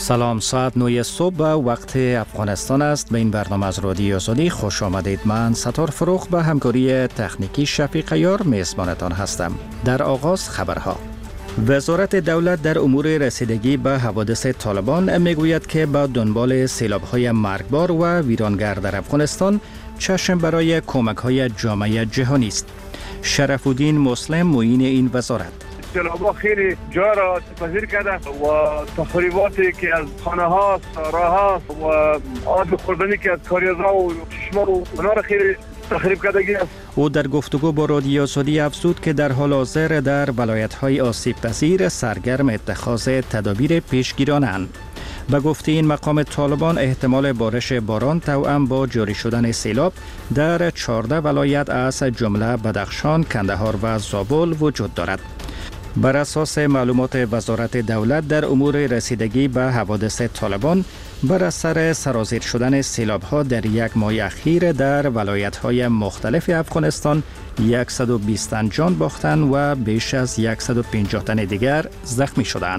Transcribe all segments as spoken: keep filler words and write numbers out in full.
سلام، ساعت نه صبح وقت افغانستان است. به این برنامه از رادیو آزادی خوش آمدید. من ستار فروخ به همکاری تکنیکی شفیق یار میزبانتان هستم. در آغاز خبرها. وزارت دولت در امور رسیدگی به حوادث طالبان میگوید که با دنبال سیلاب‌های مرگبار و ویرانگر در افغانستان چشم برای کمک‌های جامعه جهانی است. شرف الدین مسلم معین این وزارت. سیلاب‌ها خیلی جا را تپذیر کرده و تخریباتی که از خانه ها، راه ها و آب خوردنی که از کاریزها و چشمه و اونا را خیلی تخریب کردگی است. او در گفتگو با رادیو آزادی افزود که در حال حاضر در ولایت‌های آسیب پذیر سرگرم اتخاذ تدابیر پیشگیرانه‌اند. به گفته این مقام طالبان احتمال بارش باران توأم با جاری شدن سیلاب در چهارده ولایت از جمله بدخشان، کندهار و زابل وجود دارد. بر اساس معلومات وزارت دولت در امور رسیدگی به حوادث طالبان، بر اثر سرازیر شدن سیلاب‌ها در یک ماه اخیر در ولایت‌های مختلف افغانستان صد و بیست تن جان باختند و بیش از صد و پنجاه تن دیگر زخمی شدند.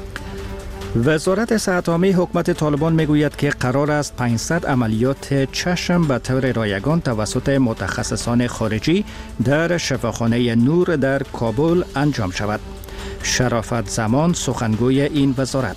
وزارت صحت عامه حکومت طالبان میگوید که قرار است پانصد عملیات چشم به طور رایگان توسط متخصصان خارجی در شفاخانه نور در کابل انجام شود. شرافت زمان سخنگوی این وزارت: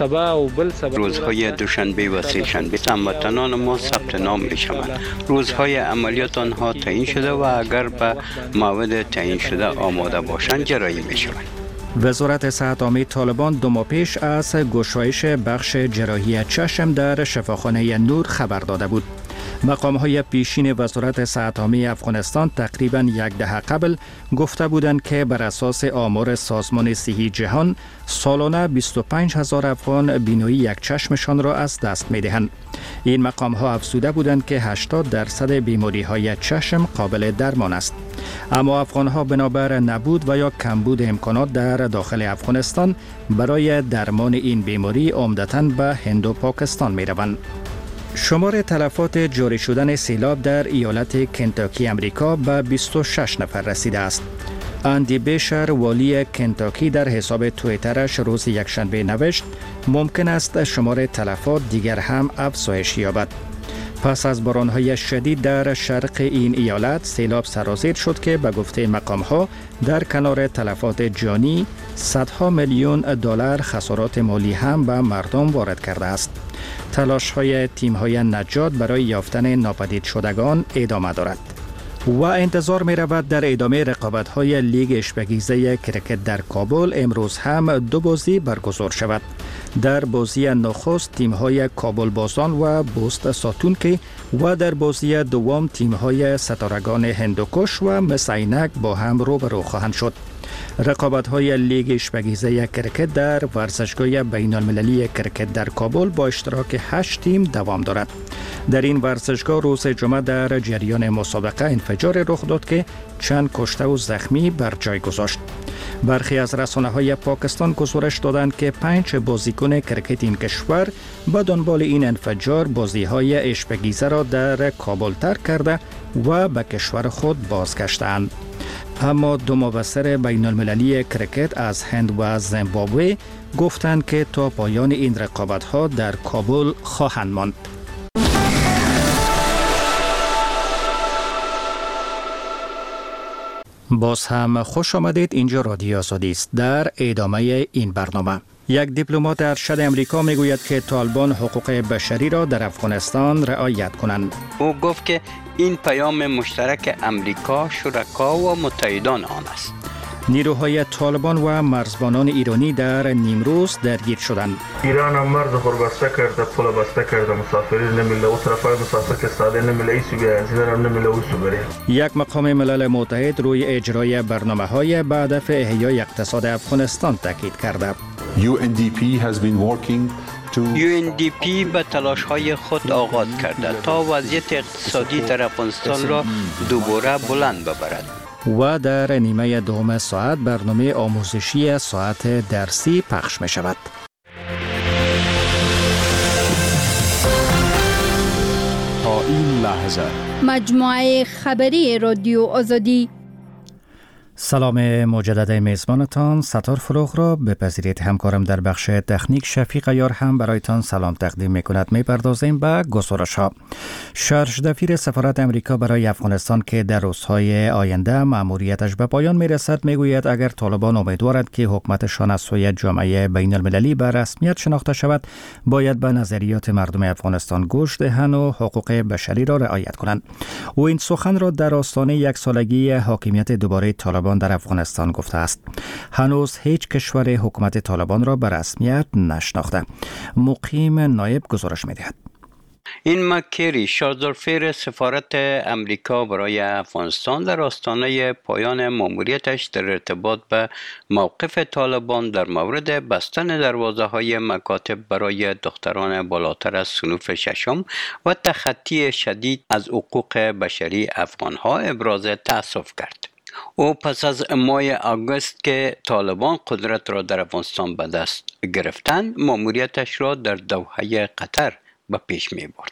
روزهای دوشنبه و سه شنبه هموطنان ما ثبت نام می شوند. روزهای عملیات آنها تعیین شده و اگر به موعد تعیین شده آماده باشند جرایی می شوند. وزارت صحت عامه طالبان دو ماه پیش از گشایش بخش جراحی چشم در شفاخانه نور خبر داده بود. مقام‌های پیشین وزارت صحت عامه افغانستان تقریباً یک دهه قبل گفته بودند که بر اساس آمار سازمان صحی جهان سالانه بیست و پنج هزار افغان بینایی یک چشمشان را از دست می‌دهند. این مقام‌ها افزوده بودند که هشتاد درصد بیماری‌های چشم قابل درمان است. اما افغان‌ها بنابر نبود و یا کمبود امکانات در داخل افغانستان برای درمان این بیماری عمدتاً به هند و پاکستان می‌روند. شمار تلفات جاری شدن سیلاب در ایالت کنتاکی امریکا به بیست و شش نفر رسیده است. اندی بیشر والی کنتاکی در حساب توییترش روز یکشنبه نوشت ممکن است شمار تلفات دیگر هم افزایش یابد. پس از باران‌های شدید در شرق این ایالت سیلاب سرازیر شد که به گفته مقام‌ها در کنار تلفات جانی صدها میلیون دلار خسارات مالی هم به مردم وارد کرده است. تلاش‌های تیم‌های نجات برای یافتن ناپدید شدگان ادامه دارد و انتظار می رود در ادامه رقابت‌های لیگ اشبگیزه کرکت در کابل امروز هم دو بازی برگزار شود. در بازی نخست تیم‌های کابل بازان و بوست ساتونکی و در بازی دوم تیم‌های ستارگان هندوکش و مس عینک با هم روبرو خواهند شد. رقابت‌های لیگ اشبگیزه کرکت در ورزشگاه بین‌المللی کرکت در کابل با اشتراک هشت تیم دوام دارد. در این ورزشگاه روز جمعه در جریان مسابقه انفجار رخ داد که چند کشته و زخمی بر جای گذاشت. برخی از رسانه‌های پاکستان گزارش دادند که پنج بازیکن کرکت این کشور به دنبال این انفجار بازی‌های اشبگیزه را در کابل ترک کرده و به کشور خود بازگشتند. اما دو مبصر بین المللی کرکت از هند و زیمبابوه گفتند که تا پایان این رقابت‌ها در کابل خواهند ماند. باز هم خوش آمدید. اینجا رادیو آزادی است. در ادامه این برنامه یک دیپلمات ارشد امریکا میگوید که طالبان حقوق بشری را در افغانستان رعایت کنند. او گفت که این پیام مشترک امریکا، شرکا و متحدان آن است. نیروهای طالبان و مرزبانان ایرانی در نیمروز درگیر شدند. ایران هم مرز خود بسته کرده، پل بسته کرده، مسافری نمیله، او طرفای مسافر که ساده نمیله، ایسو بیا از ایران نمیله اوسو بره. یک مقام ملل متحد روی اجرای برنامه‌های به هدف احیای اقتصاد افغانستان تاکید کرده. یو ان دی پی has been working to یو ان دی پی به تلاش‌های خود آغاز کرده تا وضعیت اقتصادی در افغانستان را دوباره بلند ببرد. و در نیمه دوم ساعت برنامه آموزشی ساعت درسی پخش می شود. تا این لحظه مجموعه خبری رادیو آزادی. سلام مجدد میزبانتان ستار فروغ را بپذیرید. همکارم در بخش تکنیک شفیق یار هم برایتان سلام تقدیم می کند. می پردازیم به گزارش ها. شارژ دفیر سفارت امریکا برای افغانستان که در روزهای آینده مأموریتش به پایان می رسد می گوید اگر طالبان امیدوارند که حکومتشان از سوی جامعه بین المللی به رسمیت شناخته شود باید به نظریات مردم افغانستان گوش دهند و حقوق بشری را رعایت کنند. او این سخن را در آستانه یک سالگی حاکمیت دوباره طالبان در افغانستان گفته است. هنوز هیچ کشور حکومت طالبان را به رسمیت نشناخته. مقیم نایب گزارش می‌دهد. این مکری شارژدفیر سفارت امریکا برای افغانستان در آستانه پایان مأموریتش در ارتباط به موقف طالبان در مورد بستن دروازه‌های مکاتب برای دختران بالاتر از صنف ششم و تخطی شدید از حقوق بشری افغان‌ها ابراز تأسف کرد. او پس از ماه آگوست که طالبان قدرت را در افغانستان به دست گرفتند مأموریتش را در دوحه قطر به پیش می برد.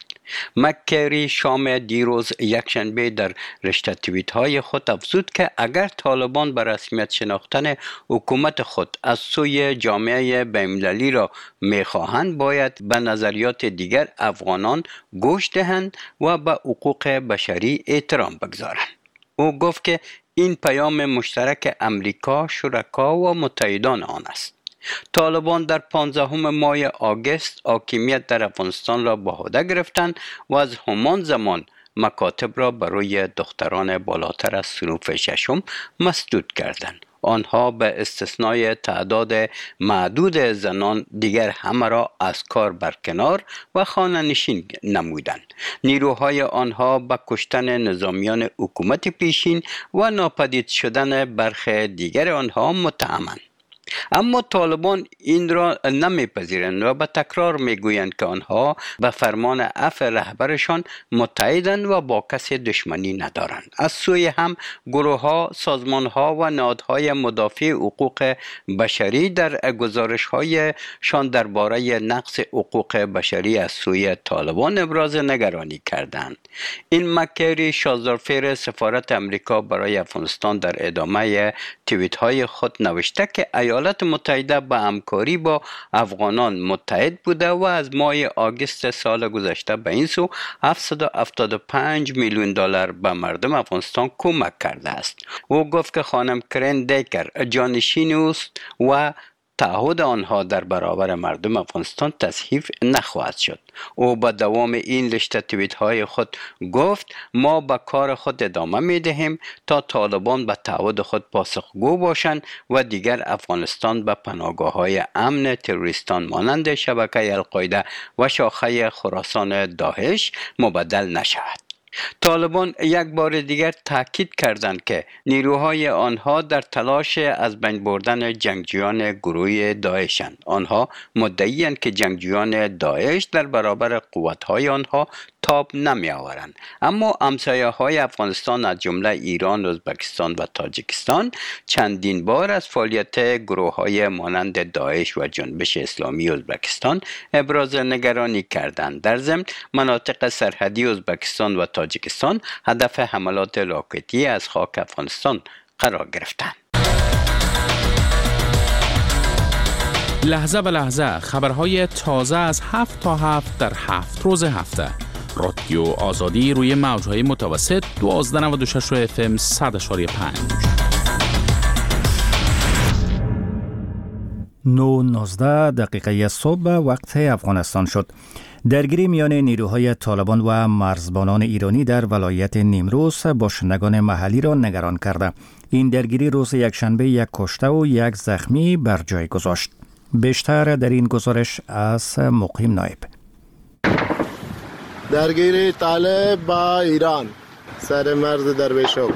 مکری شام دیروز یکشنبه در رشته توییت های خود افزود که اگر طالبان به رسمیت شناختن حکومت خود از سوی جامعه بین‌المللی را می خواهند باید به نظریات دیگر افغانان گوش دهند و به حقوق بشری احترام بگذارند. او گفت که این پیام مشترک امریکا، شرکا و متحدان آن است. طالبان در پانزدهم ماه آگوست حاکمیت در افغانستان را به عهده گرفتند و از همان زمان مکاتب را برای دختران بالاتر از صنف ششم مسدود کردند. آنها به استثنای تعداد معدود زنان دیگر همه را از کار برکنار و خانه نشین نمودند. نیروهای آنها به کشتن نظامیان حکومت پیشین و ناپدید شدن برخی دیگر آنها متهمند. اما طالبان این را نمیپذیرند و به تکرار میگویند که آنها به فرمان عفو رهبرشان متحدند و با کسی دشمنی ندارند. از سوی هم گروه ها، سازمان ها و نهادهای مدافع حقوق بشری در گزارش هایشان درباره نقض حقوق بشری از سوی طالبان ابراز نگرانی کردند. این مکری شارژدفیر سفارت امریکا برای افغانستان در ادامه توییت های خود نوشته که ایالات متحده به همکاری با افغانان متحد بوده و از ماه آگوست سال گذشته به این سو هفتصد و هفتاد و پنج میلیون دلار به مردم افغانستان کمک کرده است. او گفت که خانم کرین دیکر جانشین است و تعهد آنها در برابر مردم افغانستان تصحیح نخواهد شد. او با دوام این رشته توییت های خود گفت ما به کار خود ادامه می دهیم تا طالبان به تعهد خود پاسخگو باشند و دیگر افغانستان به پناهگاه های امن تروریستان مانند شبکه القاعده و شاخه خراسان داعش مبدل نشود. طالبان یک بار دیگر تاکید کردند که نیروهای آنها در تلاش از بین بردن جنگجویان گروه داعشند. آنها مدعی‌اند که جنگجویان داعش در برابر قوت‌های آنها تاب نمی آورند. اما همسایه‌های افغانستان از جمله ایران، ازبکستان و تاجیکستان چندین بار از فعالیت گروه‌های مانند داعش و جنبش اسلامی ازبکستان ابراز نگرانی کردند. در ضمن مناطق سرحدی ازبکستان و تاجیکستان هدف حملات راکتی از خاک افغانستان قرار گرفتند. لحظه به لحظه خبرهای تازه از هفت تا هفت در هفت روز هفته. رادیو آزادی روی موجهای متوسط دوازده نود و شش اف ام صد و پنج. نه نوزده دقیقه صبح وقت افغانستان شد. درگیری میان نیروهای طالبان و مرزبانان ایرانی در ولایت نیمروز باشندگان محلی را نگران کرده. این درگیری روز یکشنبه یک کشته و یک زخمی بر جای گذاشت. بیشتر در این گزارش از مقیم نایب. درگیری طالب با ایران سر مرز درویشک.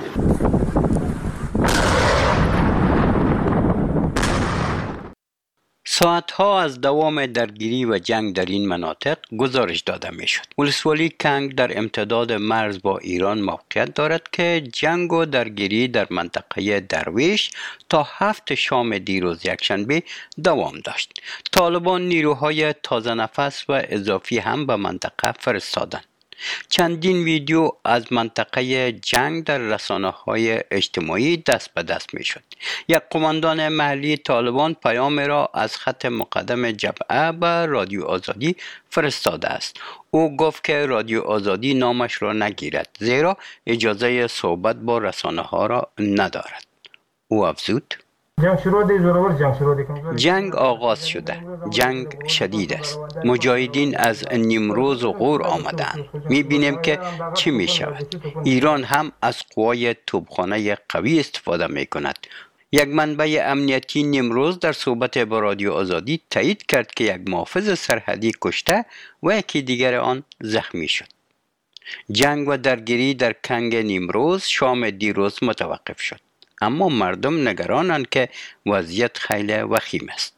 ساعتها از دوام درگیری و جنگ در این مناطق گزارش داده می شد. ولسوالی کنگ در امتداد مرز با ایران موقعیت دارد که جنگ و درگیری در منطقه درویش تا هفت شام دیروز یکشنبه دوام داشت. طالبان نیروهای تازه نفس و اضافی هم به منطقه فرستادند. چندین ویدیو از منطقه جنگ در رسانه‌های اجتماعی دست به دست می‌شد. یک قماندان محلی طالبان پیام را از خط مقدم جبهه به رادیو آزادی فرستاده است. او گفت که رادیو آزادی نامش را نگیرد زیرا اجازه صحبت با رسانه‌ها را ندارد. او افزود: جنگ آغاز شده. جنگ شدید است. مجاهدین از نیمروز و غور آمدند. می بینیم که چی می شود. ایران هم از قوای توپخانه قوی استفاده می کند. یک منبع امنیتی نیمروز در صحبت با رادیو آزادی تایید کرد که یک محافظ سرحدی کشته و یکی دیگر آن زخمی شد. جنگ و درگیری در کنگ نیمروز شام دیروز متوقف شد. اما مردم نگرانند که وضعیت خیلی وخیم است.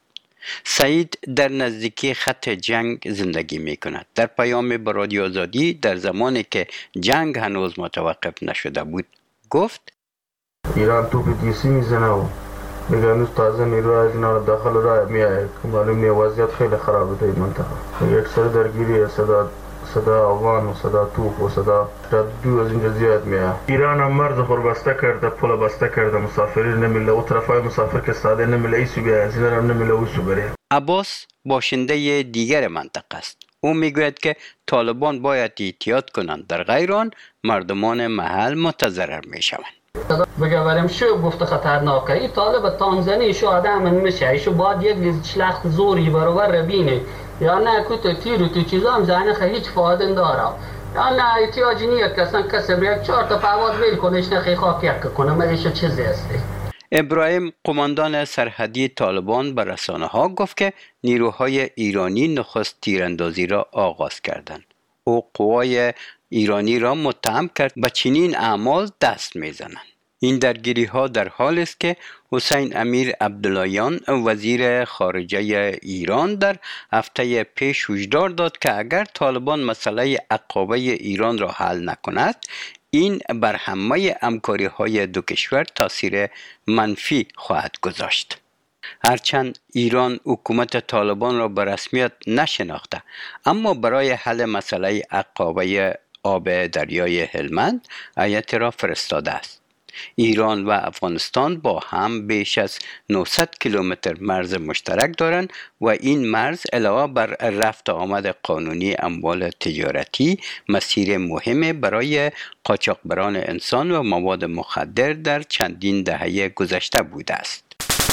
سعید در نزدیکی خط جنگ زندگی می کند. در پیام به رادیو آزادی در زمانی که جنگ هنوز متوقف نشده بود گفت: ایران توپ تیسی میزنه و میگه هنوز تازه نیروی از اینا داخل راه میاد. معلوم نیست وضعیت خیلی خرابه در این منطقه. یک سر درگیری صدا صدا آوان و صدا توپ و صدا دو از اینجا زیاد میاد. ایران هم مرز خور بسته کرده، پل بسته کرده، مسافرین نمیله. او طرفای مسافر که ساده نمیله ایسو بیا، از این هم نمیله اوسو بره. عباس باشنده دیگر منطقه است. او میگوید که طالبان باید احتیاط کنند، در غیر آن مردمان محل متضرر میشوند. بگوارم شو گفته خطرناکه. ای طالب تانزانی شو آدم میشه، ایشو باید یک شلخت زوری برابر ربینه یا نه کت تیر و تو چیزا هم زنه خیلی هیچ فایده نداره. یا نه احتیاجی نیست که اصلا کسی بیاد چهار تا پرواز بیل کنه ایش نخی خاک یک کنه. ملیش چیزی هستی. ابراهیم قماندان سرحدی طالبان به رسانه ها گفت که نیروهای ایرانی نخست تیراندازی را آغاز کردند. او قوای ایرانی را متهم کرد به چنین اعمال دست میزنند. این درگیری ها در حال است که حسین امیر عبداللهیان وزیر خارجه ایران در هفته پیش هشدار داد که اگر طالبان مسئله عقابه ایران را حل نکند این بر همه همکاری های دو کشور تاثیر منفی خواهد گذاشت. هرچند ایران حکومت طالبان را به رسمیت نشناخته اما برای حل مسئله عقابه آب دریای هلمند هیئت را فرستاده است. ایران و افغانستان با هم بیش از نهصد کیلومتر مرز مشترک دارند و این مرز علاوه بر رفت آمد قانونی اموال تجارتی مسیر مهم برای قاچاقبران انسان و مواد مخدر در چندین دهه گذشته بوده است.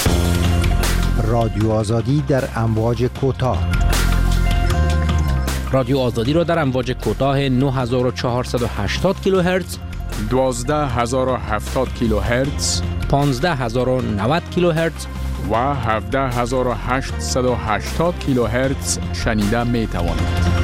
رادیو آزادی در امواج کوتاه. رادیو آزادی را در امواج کوتاه نه هزار و چهارصد و هشتاد کیلوهرتز، دوازده هزار و هفتاد کیلوهرتز، پانزده هزار و نود کیلوهرتز و هفده هزار و هشتصد و هشتاد کیلوهرتز شنیده می توانید.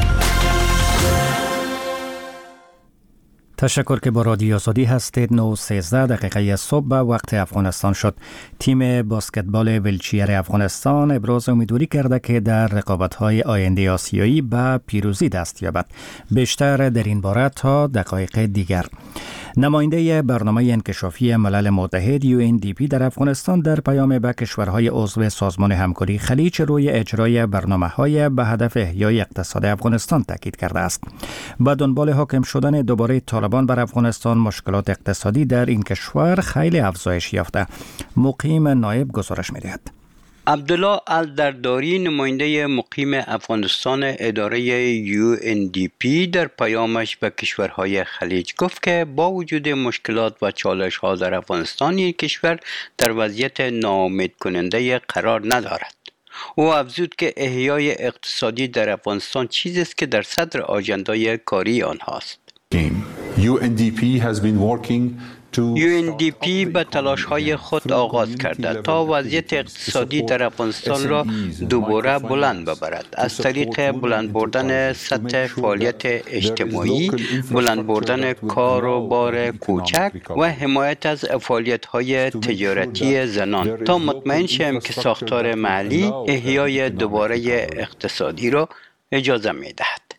تشکر که با رادیو آزادی هستید. نه و سیزده دقیقه صبح به وقت افغانستان شد. تیم باسکتبال ویلچیر افغانستان ابراز امیدواری کرده که در رقابت‌های آینده آسیایی به پیروزی دست یابد. بیشتر در این باره تا دقایق دیگر. نماینده برنامه انکشافی ملل متحد یو ان دی پی در افغانستان در پیام به کشورهای عضو سازمان همکاری خلیج روی اجرای برنامه‌های به هدف احیای اقتصاد افغانستان تاکید کرده است. به دنبال حاکم شدن دوباره طالبان بر افغانستان مشکلات اقتصادی در این کشور خیلی افزایش یافته. مقیم نایب گزارش می‌دهد. عبدالله الدرداری نماینده مقیم افغانستان اداره یو ان دی پی در پیامش به کشورهای خلیج گفت که با وجود مشکلات و چالش‌ها در افغانستان این کشور در وضعیت ناامید کننده قرار ندارد. او افزود که احیای اقتصادی در افغانستان چیزی است که در صدر آژندای کاری آنهاست. یو ان دی پی has been working یو ان دی پی به تلاش‌های خود آغاز کرده تا وضعیت اقتصادی در افغانستان را دوباره بلند ببرد از طریق بلند بردن سطح فعالیت اجتماعی، بلند بردن کار و بار کوچک و حمایت از فعالیت‌های تجارتی زنان تا مطمئن شویم که ساختار محلی احیای دوباره اقتصادی را اجازه می‌دهد.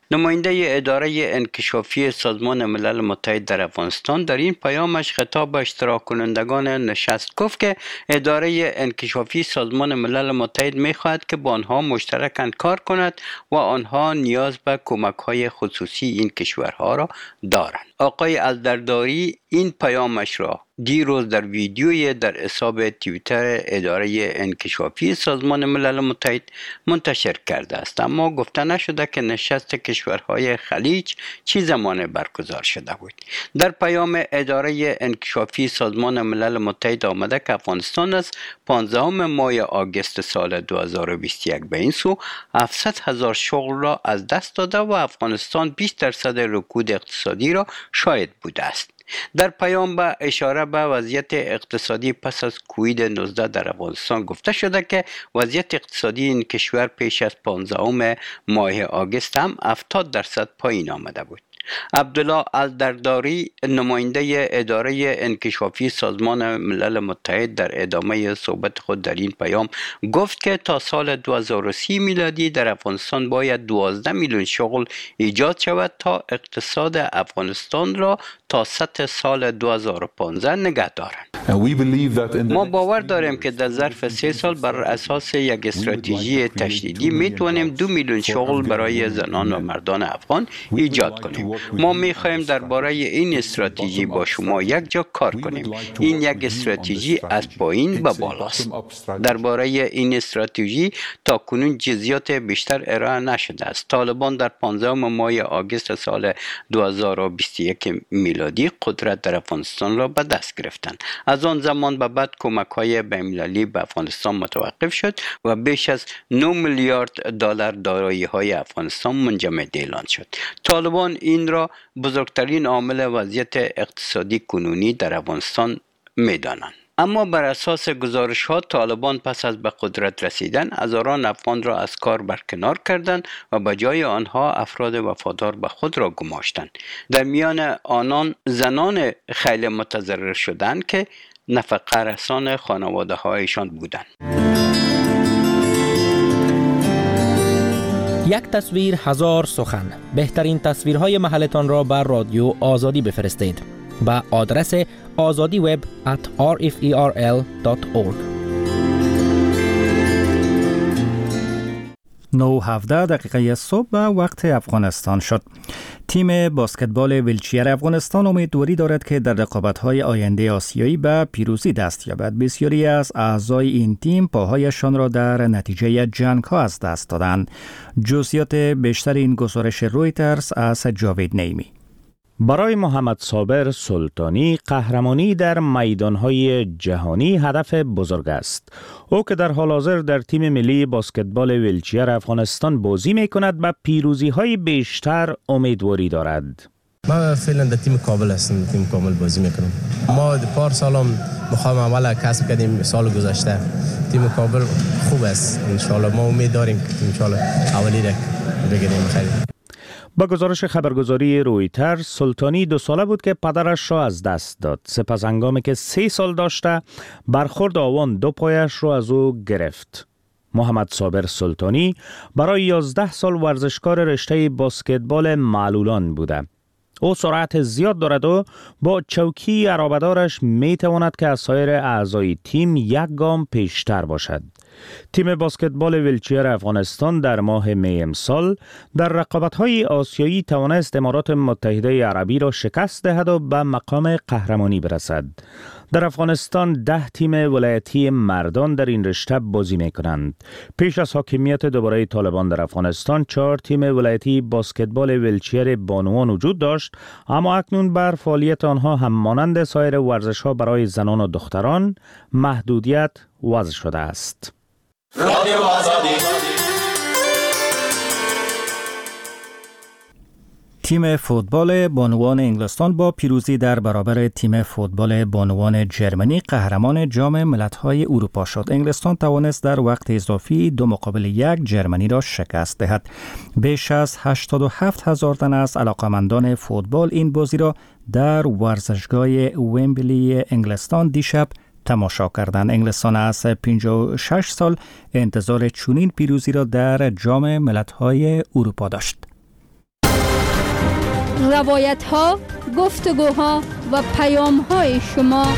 نماینده اداره انکشافی سازمان ملل متحد در افغانستان در این پیامش خطاب به اشتراک کنندگان نشست گفت که اداره انکشافی سازمان ملل متحد می‌خواهد که با آنها مشترکاً کار کند و آنها نیاز به کمک‌های خصوصی این کشورها را دارند. آقای الدرداری این پیامش را دیروز در ویدیوی در حساب توییتر اداره انکشافی سازمان ملل متحد منتشر کرده است، اما گفته نشده که نشست کشورهای خلیج چه زمان برگزار شده بود. در پیام اداره انکشافی سازمان ملل متحد آمده که افغانستان از پانزدهم ماه آگوست سال دو هزار و بیست و یک به این سو هفتصد هزار شغل را از دست داده و افغانستان بیست درصد رکود اقتصادی را شاهد بوده است. در پیام به اشاره به وضعیت اقتصادی پس از کووید نوزده در افغانستان گفته شده که وضعیت اقتصادی این کشور پیش از پانزدهم ماه آگوست هم هفتاد درصد پایین آمده بود. عبدالله الدرداری نماینده اداره انکشافی سازمان ملل متحد در ادامه صحبت خود در این پیام گفت که تا سال دو هزار و سی میلادی در افغانستان باید دوازده میلیون شغل ایجاد شود تا اقتصاد افغانستان را تا سطح سال دو هزار و پانزده نگه دارند. ما باور داریم که در ظرف سه سال بر اساس یک استراتژی تشدیدی میتوانیم دو میلیون شغل برای زنان و مردان افغان ایجاد کنیم. ما میخواهیم درباره این استراتژی با شما یک جا کار کنیم. این یک استراتژی از پایین به بالاست. درباره این استراتژی تا کنون جزئیات بیشتر ارائه نشده است. طالبان در پانزدهم ماه آگوست سال دو هزار و بیست و یک میلادی قدرت در افغانستان را به دست گرفتند. از آن زمان به بعد کمک‌های بین‌المللی به افغانستان متوقف شد و بیش از نه میلیارد دلار دارایی‌های افغانستان منجمد اعلان شد. طالبان این را بزرگترین عامل وضعیت اقتصادی کنونی در افغانستان می‌دانند. اما بر اساس گزارش‌ها طالبان پس از به قدرت رسیدن هزاران افغان را از کار برکنار کردند و به جای آنها افراد وفادار به خود را گماشتند. در میان آنان زنان خیلی متضرر شدند که نفقه رسان خانواده‌هایشان بودند. یک تصویر هزار سخن. بهترین تصویرهای محلتان را بر رادیو آزادی بفرستید. با آدرس آزادی وب ات آر اف ای آر ال دات اورگ. نه و هفده دقیقه صبح به وقت افغانستان شد. تیم باسکتبال ویلچیر افغانستان امیدواری دارد که در رقابت‌های آینده آسیایی به پیروزی دست یابد. بسیاری از اعضای این تیم پاهایشان را در نتیجه جنگ‌ها از دست دادند. جزئیات بیشتر این گزارش رویترز از جاوید نیمی. برای محمد صابر سلطانی قهرمانی در میدانهای جهانی هدف بزرگ است. او که در حال حاضر در تیم ملی باسکتبال ویلچیر افغانستان بازی می کند به پیروزی های بیشتر امیدواری دارد. ما فعلا در تیم کابل هستم، تیم کابل بازی میکنم. ما پار سالم مقام اول کسب کردیم سال گذشته. تیم کابل خوب است. ان شاء الله ما امید داریم که ان شاء الله اولی را بگیریم. خیلی با گزارش خبرگزاری رویترز، سلطانی دو ساله بود که پدرش را از دست داد. سپس هنگامی که سه سال داشته برخورد آوان دو پایش را از او گرفت. محمد صابر سلطانی برای یازده سال ورزشکار رشته باسکتبال معلولان بوده. او سرعت زیاد دارد و با چوکی عرابه‌دارش می تواند که از سایر اعضای تیم یک گام پیشتر باشد. تیم باسکتبال ویلچیر افغانستان در ماه می امسال در رقابت‌های آسیایی توانست امارات متحده عربی را شکست دهد و به مقام قهرمانی برسد. در افغانستان ده تیم ولایتی مردان در این رشته بازی می کنند. پیش از حاکمیت دوباره طالبان در افغانستان چهار تیم ولایتی باسکتبال ویلچیر بانوان وجود داشت، اما اکنون بر فعالیت آنها هم مانند سایر ورزش‌ها برای زنان و دختران محدودیت وضع شده است. رادیو آزادی. تیم فوتبال بانوان انگلستان با پیروزی در برابر تیم فوتبال بانوان جرمنی قهرمان جام ملت‌های اروپا شد. انگلستان توانست در وقت اضافی دو مقابل یک جرمنی را شکست دهد. بیش از هشتاد و هفت هزار تن از علاقمندان فوتبال این بازی را در ورزشگاه ومبلی انگلستان دیشب تماشا کردند. انگلستان از پنجاه و شش سال انتظار چنین پیروزی را در جام ملت‌های اروپا داشت. روایت ها، گفتگوها و پیام های شما.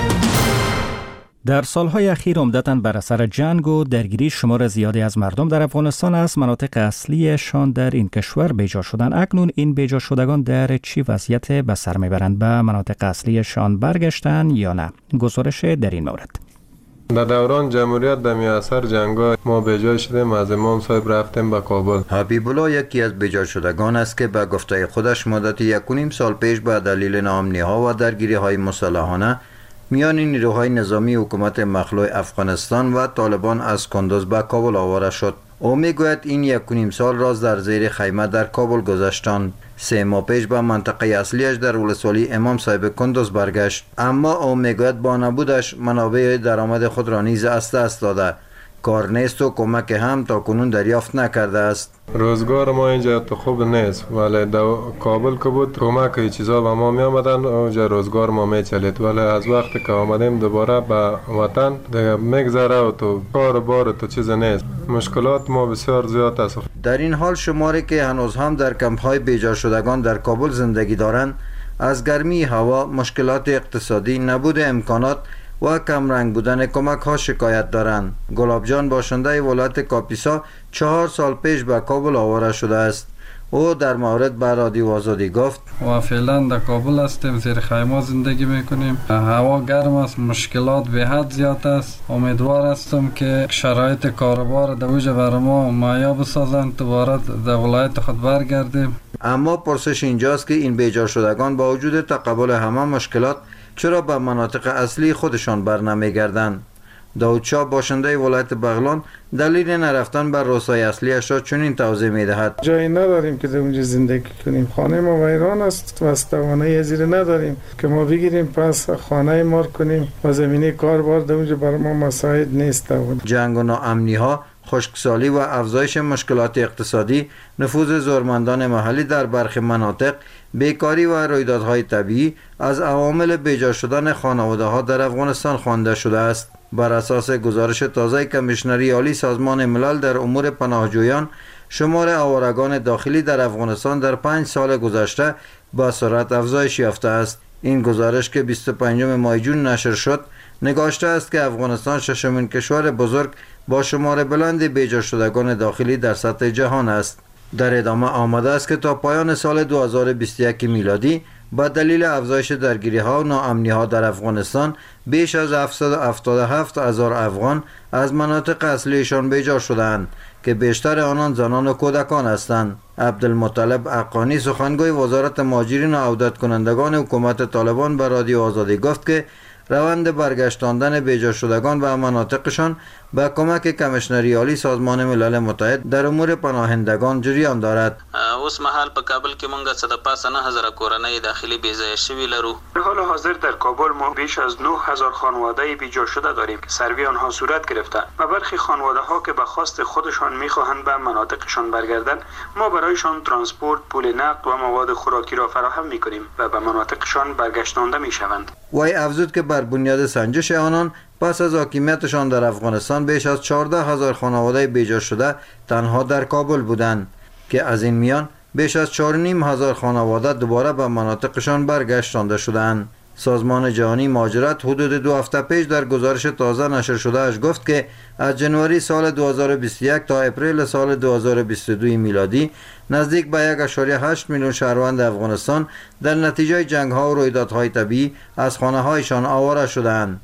در سالهای اخیر عمدتاً بر اثر جنگ و درگیری شمار زیادی از مردم در افغانستان از مناطق اصلیشان در این کشور بیجا شدند. اکنون این بیجا شدگان در چی وضعیت به سر میبرند؟ به مناطق اصلیشان برگشتن یا نه؟ گزارش در این مورد. در دوران جمهوریت در میاثر جنگ‌ها ما بیجا شدیم، از امام صاحب رفتیم به کابل. حبیب الله یکی از بیجا شدگان است که به گفته خودش مدت یک و نیم سال پیش به دلیل ناامنی‌ها و درگیری‌های مسلحانه میان نیروهای نظامی حکومت مخلوع افغانستان و طالبان از کندوز به کابل آواره شد. او میگوید این یک و نیم سال راز در زیر خیمه در کابل گذشتند. سه ماه پیش به منطقه اصلیش در ولسوالی امام صاحب کندوز برگشت، اما او میگوید با نبودش منابع درآمد خود را نیز از دست داده، کار نیست و کمک هم تا کنون دریافت نکرده است. روزگار ما اینجا تو خوب نیست، ولی در کابل که بود کمک چیزا به ما می آمدن، اونجا روزگار ما می چلید، ولی از وقتی که آمدیم دوباره به وطن دیگه میگذره و تو کار بار تو چیز نیست. مشکلات ما بسیار زیاد است. در این حال شماری که هنوز هم در کمپ های بیجا شدگان در کابل زندگی دارند از گرمی هوا، مشکلات اقتصادی، نبود امکانات و کم رنگ بودن کمک ها شکایت دارند. گلاب جان باشنده ولایت کاپیسا چهار سال پیش به کابل آواره شده است. او در مورد به رادیو آزادی گفت و فعلا در کابل هستیم، زیر خیمه زندگی میکنیم. هوا گرم است، مشکلات به حد زیاد است. امیدوار هستم که شرایط کاروبار در وجه بر ما مهیا بسازند، دوباره در ولایت خود برگردیم. اما پرسش اینجاست که این بیجا شدگان با وجود تقبل همه مشکلات چرا به مناطق اصلی خودشان بر نمیگردند؟ داود شاه باشنده ولایت بغلان دلیل نرفتن بر روستای اصلیش را چنین توضیح میدهد. جایی نداریم که در اونجا زندگی کنیم، خانه ما ویران است و توانایی زیر نداریم که ما بگیریم پس خانه ما کنیم و زمینه کاربار در اونجا بر ما مساعد نیست. جنگ و ناامنی ها، خشکسالی و افزایش مشکلات اقتصادی، نفوذ زورمندان محلی در برخی مناطق، بیکاری و رویدادهای طبیعی از عوامل بیجا شدن خانواده ها در افغانستان خوانده شده است. بر اساس گزارش تازه کمیشنری عالی سازمان ملل در امور پناهجویان، شمار آوارگان داخلی در افغانستان در پنج سال گذشته با سرعت افزایش یافته است. این گزارش که بیست و پنجم ماه جون نشر شد نگاشته است که افغانستان ششمین کشور بزرگ با شمار بلند بیجا شدگان داخلی در سطح جهان است. در ادامه آمده است که تا پایان سال دو هزار و بیست و یک میلادی با دلیل افزایش درگیری ها و ناامنی ها در افغانستان بیش از هفتصد و هفتاد و هفت هزار افغان از مناطق اصلیشان بیجا شدند که بیشتر آنان زنان و کودکان هستند. عبدالمطلب عقانی سخنگوی وزارت مهاجرین و عودت کنندگان حکومت طالبان به رادیو آزادی گفت که روند برگشتاندن بیجا شدگان و مناطقشان با کمک کمیشنری عالی سازمان ملل متحد در امور پناهندگان جریان دارد. اوس مهال په کابل کې مونږ څه د پاسه نه هزار کورنۍ داخلي بیځای شوي لرو. در حال حاضر در کابل ما بیش از نه هزار خانواده بیجا شده داریم که سروی آنها صورت گرفته و برخی خانواده ها که به خواست خودشان میخواهند به مناطقشان برگردند، ما برایشان ترانسپورت، پول نقد و مواد خوراکی را فراهم میکنیم و به مناطقشان برگشتانده میشوند. وی افزود که بر بنیاد سنجش آنان پس از حاکمیتشان در افغانستان بیش از چهارده هزار خانواده بیجا شده تنها در کابل بودند که از این میان بیش از چهار و نیم هزار خانواده دوباره به مناطقشان برگشتانده شدند. سازمان جهانی مهاجرت حدود دو هفته پیش در گزارش تازه نشر شده اش گفت که از جنوری سال دو هزار و بیست و یک تا اپریل سال دو هزار و بیست و دو میلادی نزدیک به یک و هشت میلیون شهروند افغانستان در نتیجه جنگ ها و رویدادهای طبیعی از خانه هایشان آواره شدند.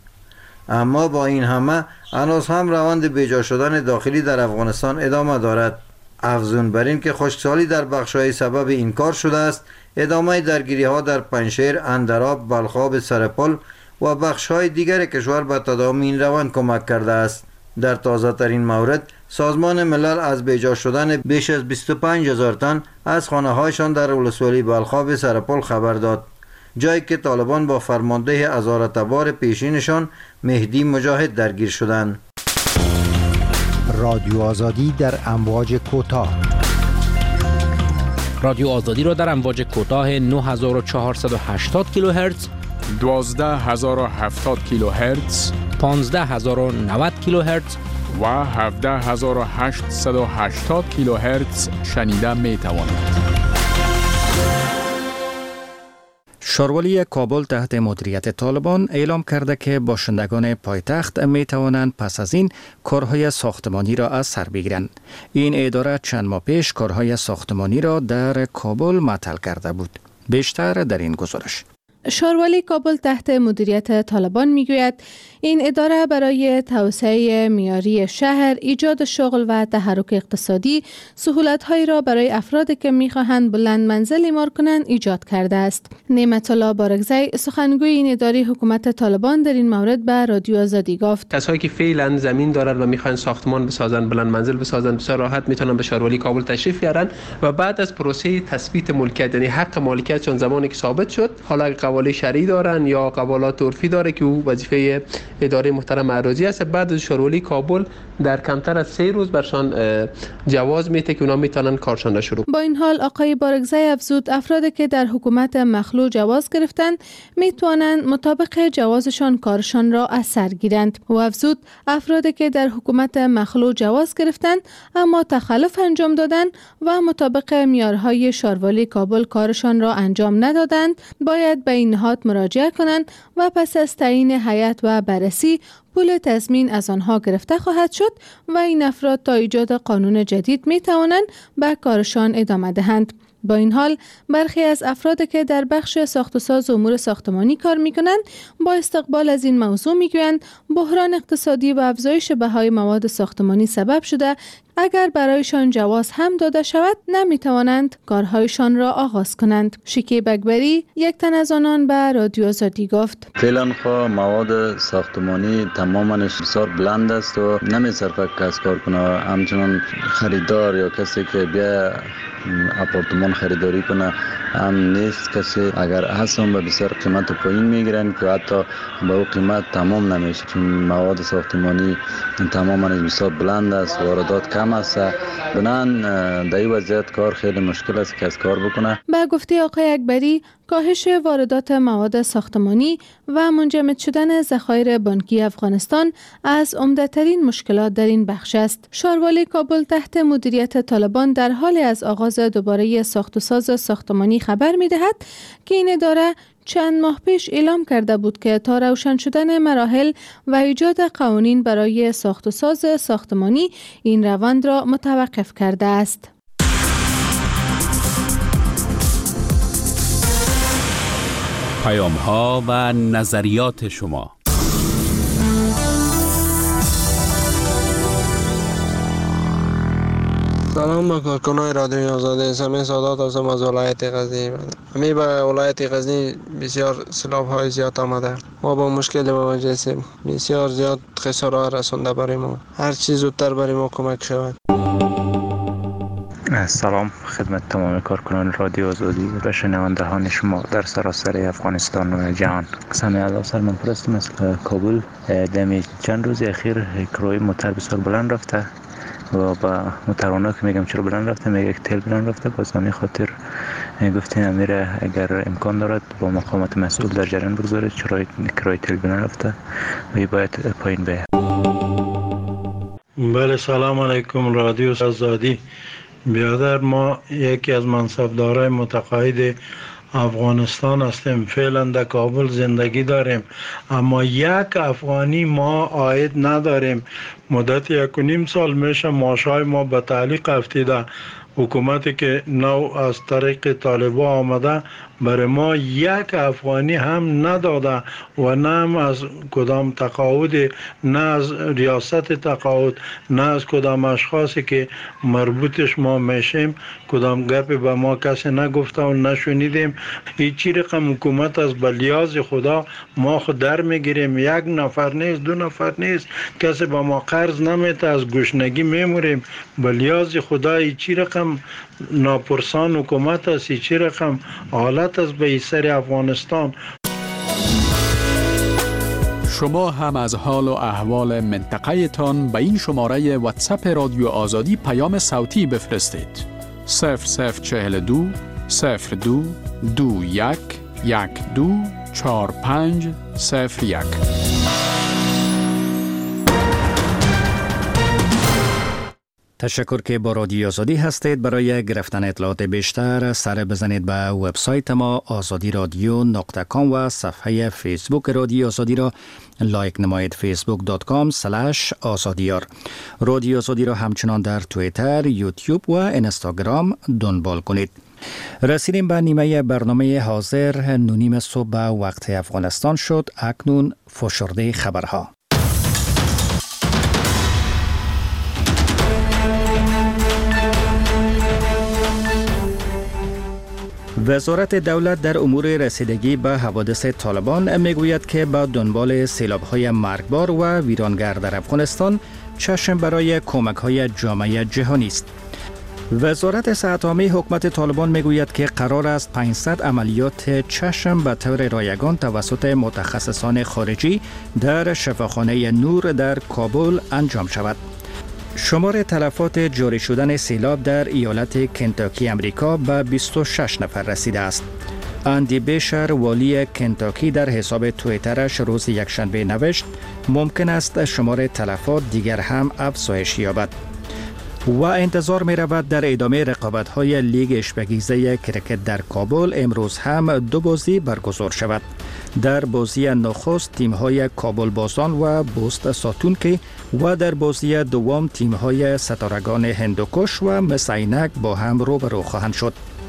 اما با این همه هنوز هم روند بیجا شدن داخلی در افغانستان ادامه دارد. افزون بر این که خشکسالی در بخش‌های سبب این کار شده است، ادامه درگیری ها در پنجشیر، اندراب، بلخاب، سرپل و بخش‌های دیگر کشور به تداوم این روند کمک کرده است. در تازه ترین مورد سازمان ملل از بیجا شدن بیش از بیست و پنج هزار تن از خانه هایشان در ولسوالی بلخاب سرپل خبر داد، جایی که طالبان با فرمانده هزارتبار پیشینشان مهدی مجاهد درگیر شدند. رادیو آزادی در امواج کوتاه. رادیو آزادی را در امواج کوتاه نه هزار و چهارصد و هشتاد کیلوهرتز، دوازده هزار و هفتاد کیلوهرتز، پانزده هزار و نود کیلوهرتز و هفده هزار و هشتصد و هشتاد کیلوهرتز شنیده می توانید. شاروالی کابل تحت مدیریت طالبان اعلام کرده که باشندگان پایتخت می توانند پس از این کارهای ساختمانی را از سر بگیرند. این اداره چند ماه پیش کارهای ساختمانی را در کابل معطل کرده بود. بیشتر در این گزارش. شاروالی کابل تحت مدیریت طالبان میگوید این اداره برای توسعه معیاری شهر، ایجاد شغل و تحرک اقتصادی سهولت‌هایی را برای افرادی که می‌خواهند بلند منزل اعمار کنند ایجاد کرده است. نعمت الله بارگزی سخنگوی این اداره حکومت طالبان در این مورد به رادیو آزادی گفت: کسایی که فعلا زمین دارند و می‌خواهند ساختمان بسازند، بلند منزل بسازند، بسیار راحت میتونن به شاروالی کابل تشریف بیارن و بعد از پروسه تثبیت ملکیت، یعنی حق مالکیتشون زمانی که ثابت شد، حالا قواله شرعی دارن یا قوالات عرفی داره که او وظیفه اداره محترم اراضی است، بعد از شاروالی کابل در کمتر از سه روز برشان جواز میده که اونا میتونن کارشان را شروع. با این حال آقای بارگزی افزود افرادی که در حکومت مخلوع جواز گرفتند میتوانند مطابق جوازشان کارشان را از سر گیرند. و افزود افرادی که در حکومت مخلوع جواز گرفتند اما تخلف انجام دادند و مطابق معیارهای شاروالی کابل کارشان را انجام ندادند باید به این نهاد مراجعه کنند و پس از تعیین هیئت و بررسی پول تضمین از آنها گرفته خواهد شد و این افراد تا ایجاد قانون جدید می توانند به کارشان ادامه دهند. با این حال برخی از افرادی که در بخش ساخت و ساز امور ساختمانی کار می کنند با استقبال از این موضوع می گویند بحران اقتصادی و افزایش بهای مواد ساختمانی سبب شده اگر برایشان جواز هم داده شود نمی توانند کارهایشان را آغاز کنند. شکیب اکبری یک تن از آنان به رادیو آزادی گفت: فعلا خو مواد ساختمانی تمامش بسیار بلند است و نمی صرفه کس کار کنه، همچنان خریدار یا کسی که بیا اپارتمان خریداری کنه هم نیست. کسی اگر هستن به بسیار قیمت پایین میگیرن که حتی به او قیمت تمام نمیشه، چون مواد ساختمانی تماما بسیار بلند است، واردات کم است. بنان در این وضعیت کار خیلی مشکل است که از کار بکنه. به گفته آقای اکبری کاهش واردات مواد ساختمانی و منجمد شدن ذخایر بانکی افغانستان از عمده‌ترین مشکلات در این بخش است. شاروالی کابل تحت مدیریت طالبان در حال از آغاز دوباره ساخت و ساز ساختمانی خبر می‌دهد که این اداره چند ماه پیش اعلام کرده بود که تا روشن شدن مراحل و ایجاد قوانین برای ساخت و ساز ساختمانی این روند را متوقف کرده است. پیام ها و نظریات شما. سلام با کارکنای رادیوی آزادی. سمی سادات هستم از ولایت غزنی. همی به ولایت غزنی بسیار سیلاب های زیاد آمده. ما با مشکل مواجه هستیم. بسیار زیاد خسارات رسونده برای ما. هر چیز زودتر برای ما کمک شود. سلام خدمت تمام کارکنان رادیو آزادی و شنوندگان شما در سراسر افغانستان و جهان. سمی الله سلمان پرستم از کابل. دمی چند روز اخیر کرایه موتر بسیار بلند رفته و با موترانه که میگم چرا بلند رفته، میگه که تیل بلند رفته. باز همین خاطر گفتیم امیر اگر امکان دارد با مقامات مسئول در جریان بگذارید چرا کرایه تیل بلند رفته و باید پایین بیاید. بله سلام علیکم رادیو آزادی. برادر ما یکی از منصبدارای متقاعد افغانستان هستیم. فعلا در کابل زندگی داریم اما یک افغانی ما عاید نداریم. مدت یک و نیم سال میشه معاشهای ما به تعلیق افتیده. حکومتی که نو از طریق طالبا آمده برای ما یک افغانی هم نداده و نه هم از کدام تقاعد، نه از ریاست تقاعد، نه از کدام اشخاصی که مربوطش ما میشیم کدام گپی به ما کسی نگفته و نشنیدیم. هیچی رقم حکومت از بلیاز خدا ما خود در میگیریم. یک نفر نیست، دو نفر نیست، کسی به ما قرض نمیده، از گشنگی میموریم. بلیاز خدا هیچی رقم ناپرسان حکومت است، هیچی رقم حالت است به سر افغانستان. شما هم از حال و احوال منطقه تان به این شماره واتساپ رادیو آزادی پیام صوتی بفرستید. صفر صفر چهل دو صفر دو دو یک یک دو چهار پنج صفر یک. تشکر که با رادیو آزادی هستید. برای گرفتن اطلاعات بیشتر سر بزنید به وبسایت ما آزادی رادیو نقطه کام و صفحه فیسبوک رادیو آزادی را لایک نمایید. فیسبوک دات کام اسلش آزادیار. رادیو آزادی را همچنان در توییتر، یوتیوب و اینستاگرام دنبال کنید. رسیدیم به نیمه برنامه حاضر. نونیم صبح به وقت افغانستان شد. اکنون فشرده خبرها. وزارت دولت در امور رسیدگی به حوادث طالبان میگوید که با دنبال سیلاب‌های مرگبار و ویرانگر در افغانستان چشم برای کمک‌های جامعه جهانی است. وزارت صحت عامه حکومت طالبان میگوید که قرار است پانصد عملیات چشم به طور رایگان توسط متخصصان خارجی در شفاخانه نور در کابل انجام شود. شمار تلفات جاری شدن سیلاب در ایالت کنتاکی امریکا به بیست و شش نفر رسیده است. اندی بیشر والی کنتاکی در حساب توییترش روز یکشنبه نوشت ممکن است شمار تلفات دیگر هم افزایش یابد و انتظار می رود در ادامه رقابت‌های لیگ اشبگیزه کرکت در کابل امروز هم دو بازی برگزار شود. در بازی نخست تیم‌های کابل بازان و بوست ساتونکی و در بازی دوم تیم‌های ستارگان هندوکش و مسینک با هم روبرو خواهند شد.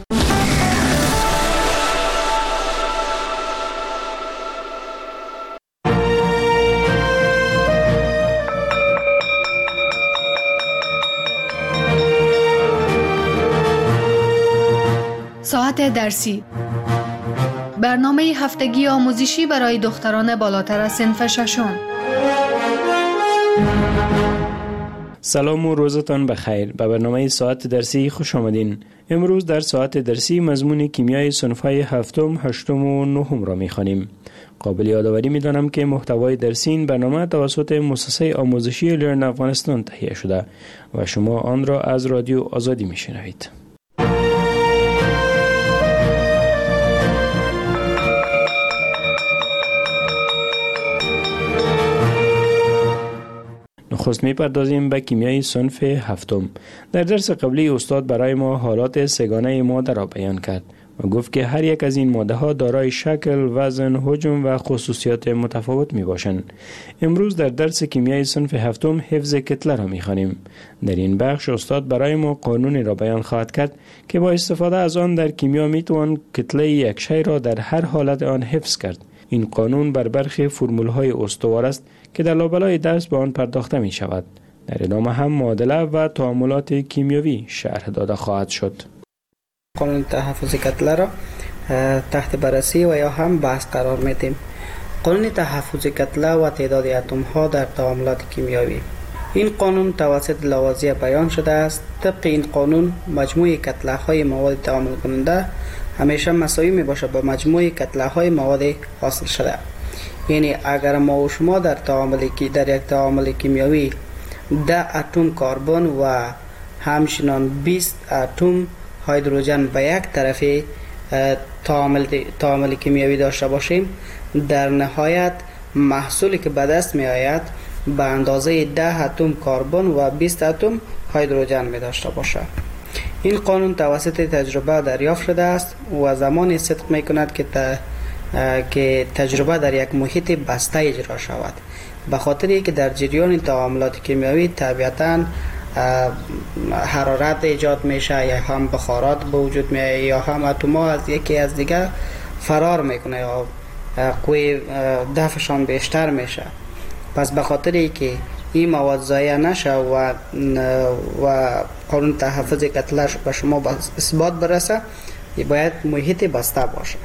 ساعت درسی، برنامه هفتگی آموزشی برای دختران بالاتر از صنف ششم. سلام و روزتان بخیر. به برنامه ساعت درسی خوش آمدین. امروز در ساعت درسی مضمون کیمیای صنف‌های هفتم، هشتم و نهم را می‌خوانیم. قابل یادآوری می‌دانم که محتوای درسی این برنامه توسط مؤسسه آموزشی لرن افغانستان تهیه شده و شما آن را از رادیو آزادی می‌شنوید. نخست می‌پردازیم به کیمیای صنف هفتم. در درس قبلی استاد برای ما حالات سه‌گانه ماده را بیان کرد و گفت که هر یک از این ماده‌ها دارای شکل، وزن، حجم و خصوصیات متفاوت می‌باشند. امروز در درس کیمیای صنف هفتم حفظ کتله را می‌خوانیم. در این بخش استاد برای ما قانونی را بیان خواهد کرد که با استفاده از آن در کیمیا می‌توان کتله یک شی را در هر حالت آن حفظ کرد. این قانون بر برخی فرمول‌های استوار است که در لابلای درس به آن پرداخته می شود. در ادامه هم معادله و تعاملات کیمیاوی شرح داده خواهد شد. قانون تحفظ کتله را تحت بررسی و یا هم بحث قرار میدیم. قانون تحفظ کتله و تعداد اتم ها در تعاملات کیمیاوی. این قانون توسط لاوازیه بیان شده است. طبق این قانون مجموع کتله های مواد تعامل کننده همیشه مساوی می باشد با مجموع کتله های مواد حاصل شده. یعنی اگر ما و شما در تعامل کی در یک تعامل کیمیاوی ده اتم کربن و همچنان بیست اتم هیدروژن به یک طرف تعامل تعامل کیمیاوی داشته باشیم، در نهایت محصولی که به دست می آید به اندازه ده اتم کربن و بیست اتم هیدروژن می داشته باشد. این قانون توسط تجربه دریافت شده است و زمانی صدق می کند که ت... که تجربه در یک محیط بسته اجرا شود، به خاطر اینکه در جریان تعاملات کیمیاوی طبیعتاً حرارت ایجاد میشه یا هم بخارات به وجود میاد یا هم اتم‌ها از یکی از دیگر فرار میکنه یا قوی دفعشان بیشتر میشه. پس به خاطر اینکه این مواد ضایع نشه و و قانون تحفظ کتله به شما اثبات برسه، باید محیط بسته باشه.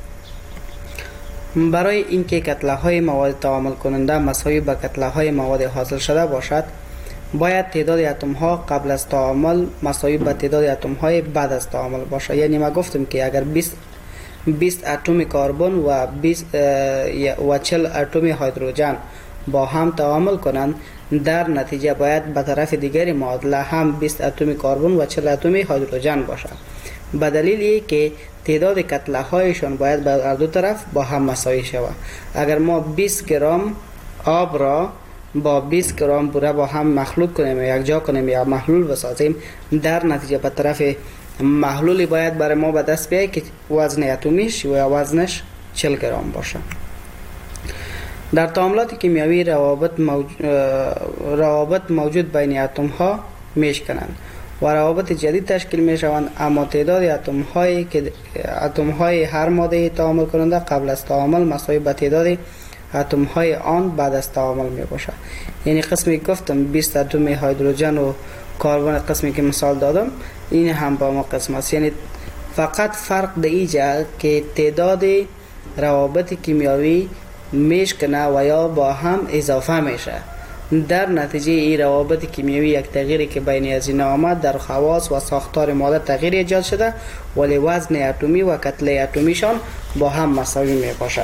برای اینکه کتله های مواد تعامل کننده مساوی با کتله های مواد حاصل شده باشد، باید تعداد اتم ها قبل از تعامل مساوی با تعداد اتم های بعد از تعامل باشه. یعنی ما گفتیم که اگر بیست بیست اتم کربن و بیست و چهل اتم هیدروژن با هم تعامل کنند، در نتیجه باید به طرف دیگری معادله هم بیست اتم کربن و چهل اتم هیدروژن باشد. به دلیلی که تعداد کتله هایشان باید به هر دو طرف با هم مساوی شود. اگر ما بیست گرم آب را با بیست گرم بوره با هم مخلوط کنیم و یک جا کنیم یا محلول بسازیم، در نتیجه به طرف محلولی باید برای ما به دست بیاید که وزن اتمیش یا وزنش چهل گرم باشه. در تعاملات کیمیایی روابط موجود, روابط موجود بین اتم ها میشکنند و روابط جدید تشکیل می شوند، اما تعداد اتم هایی که اتم های هر ماده تعامل کننده قبل از تعامل مساوی به تعداد اتم های آن بعد از تعامل می باشد. یعنی قسمی گفتم بیست اتم هیدروژن و کربن، قسمی که مثال دادم این هم با ما قسم است. یعنی فقط فرق در اینجا که تعداد روابط کیمیایی میشکنه و یا با هم اضافه میشه. در نتیجه این روابط کیمیایی یک تغییری که بین از این آمد در خواص و ساختار ماده تغییر ایجاد شده، ولی وزن اتمی و کتله اتمیشان با هم مساوی می باشه.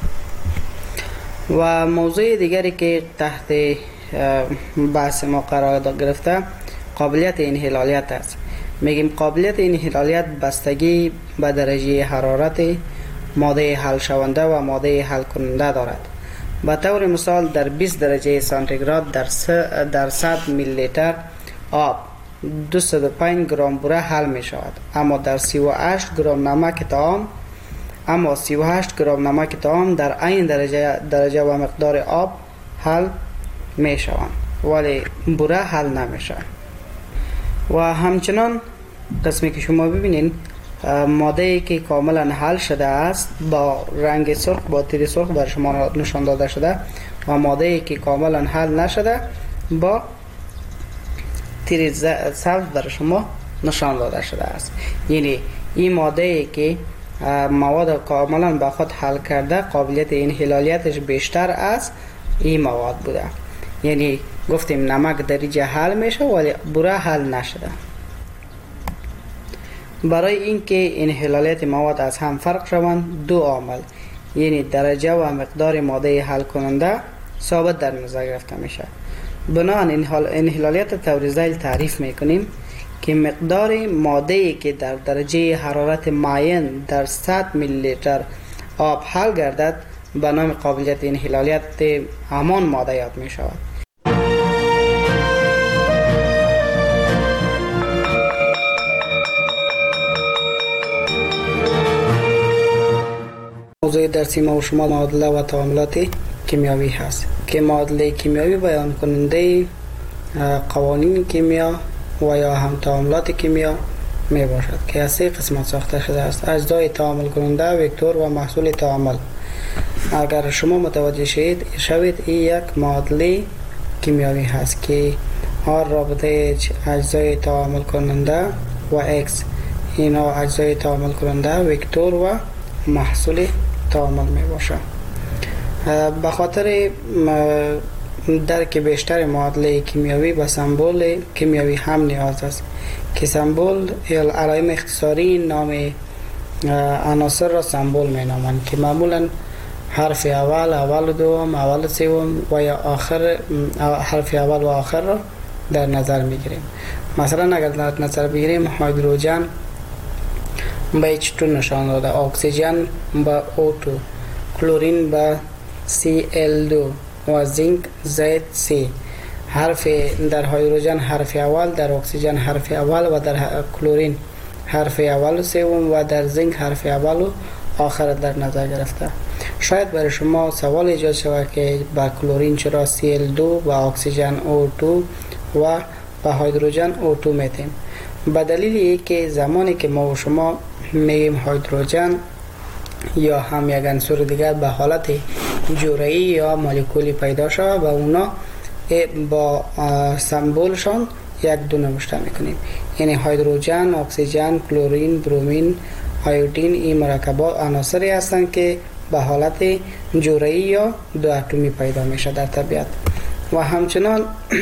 و موضوع دیگری که تحت بحث ما قرار گرفته قابلیت انحلالیت است. میگیم قابلیت انحلالیت بستگی به درجه حرارت ماده حل شونده و ماده حل کننده دارد. به طور مثال در بیست درجه سانتیگراد در در صد میلی لیتر آب دویست و پنج گرم بوره حل می شود، اما در سی و هشت گرم نمک طعام اما سی و هشت گرم نمک طعام در این درجه درجه و مقدار آب حل می شوند، ولی بوره حل نمی شود. و همچنان قسمی که شما ببینید ماده که کاملا حل شده است با رنگ سرخ با تیر سرخ بر شما نشان داده شده و ماده که کاملا حل نشده با تیر سبز بر شما نشان داده شده است. یعنی این ماده که مواد کاملا به خود حل کرده قابلیت انحلالیتش بیشتر از این مواد بوده. یعنی گفتیم نمک در اینجا حل میشه ولی بوره حل نشده. برای اینکه انحلالیت مواد از هم فرق شوند دو عامل یعنی درجه و مقدار ماده حل کننده ثابت در نظر گرفته میشه. بنابراین انحلالیت طور ذیل تعریف میکنیم که مقدار ماده‌ای که در درجه حرارت معین در صد میلی لیتر آب حل گردد به نام قابلیت انحلالیت همان ماده یاد می شود. موضوع درسی ما و شما معادله و تعاملات کیمیایی هست که معادله کیمیایی بیان کننده قوانین کیمیا و یا هم تعاملات کیمیا می باشد که از سه قسمت ساخته شده است: اجزای تعامل کننده، وکتور و محصول تعامل. اگر شما متوجه شوید شوید این یک معادله کیمیایی هست که هر رابطه اجزای تعامل کننده و X اینا اجزای تعامل کننده، وکتور و محصول تعامل می باشد. به خاطر درک بیشتر معادله کیمیایی به سمبل کیمیایی هم نیاز است که سمبل یا علائم اختصاری نام عناصر را سمبل می نامند که معمولا حرف اول، اول دوم، اول سوم و یا آخر حرف اول و آخر را در نظر می گیریم. مثلا اگر در نظر بگیریم هیدروژن به اچ دو نشان داده، اکسیژن به او دو، کلورین به سی ال دو و زینک زد سی. حرف در هیدروژن حرف اول، در اکسیژن حرف اول و در کلورین حرف اول و سوم و در زینک حرف اول و آخر در نظر گرفته. شاید برای شما سوال ایجاد شود که با کلورین چرا سی ال دو و اکسیژن او دو و با هیدروژن او دو میتیم؟ به دلیل اینکه زمانی که ما و شما میگیم هیدروژن یا هم یک عنصر دیگر به حالت جرعه‌ای یا مولکولی پیدا شود و اونا با سمبولشان یک دو نوشته میکنیم. یعنی هیدروژن، اکسیژن، کلورین، برومین، آیودین این مرکبات عناصری هستند که به حالت جرعه‌ای یا دو اتمی پیدا میشه در طبیعت. و همچنان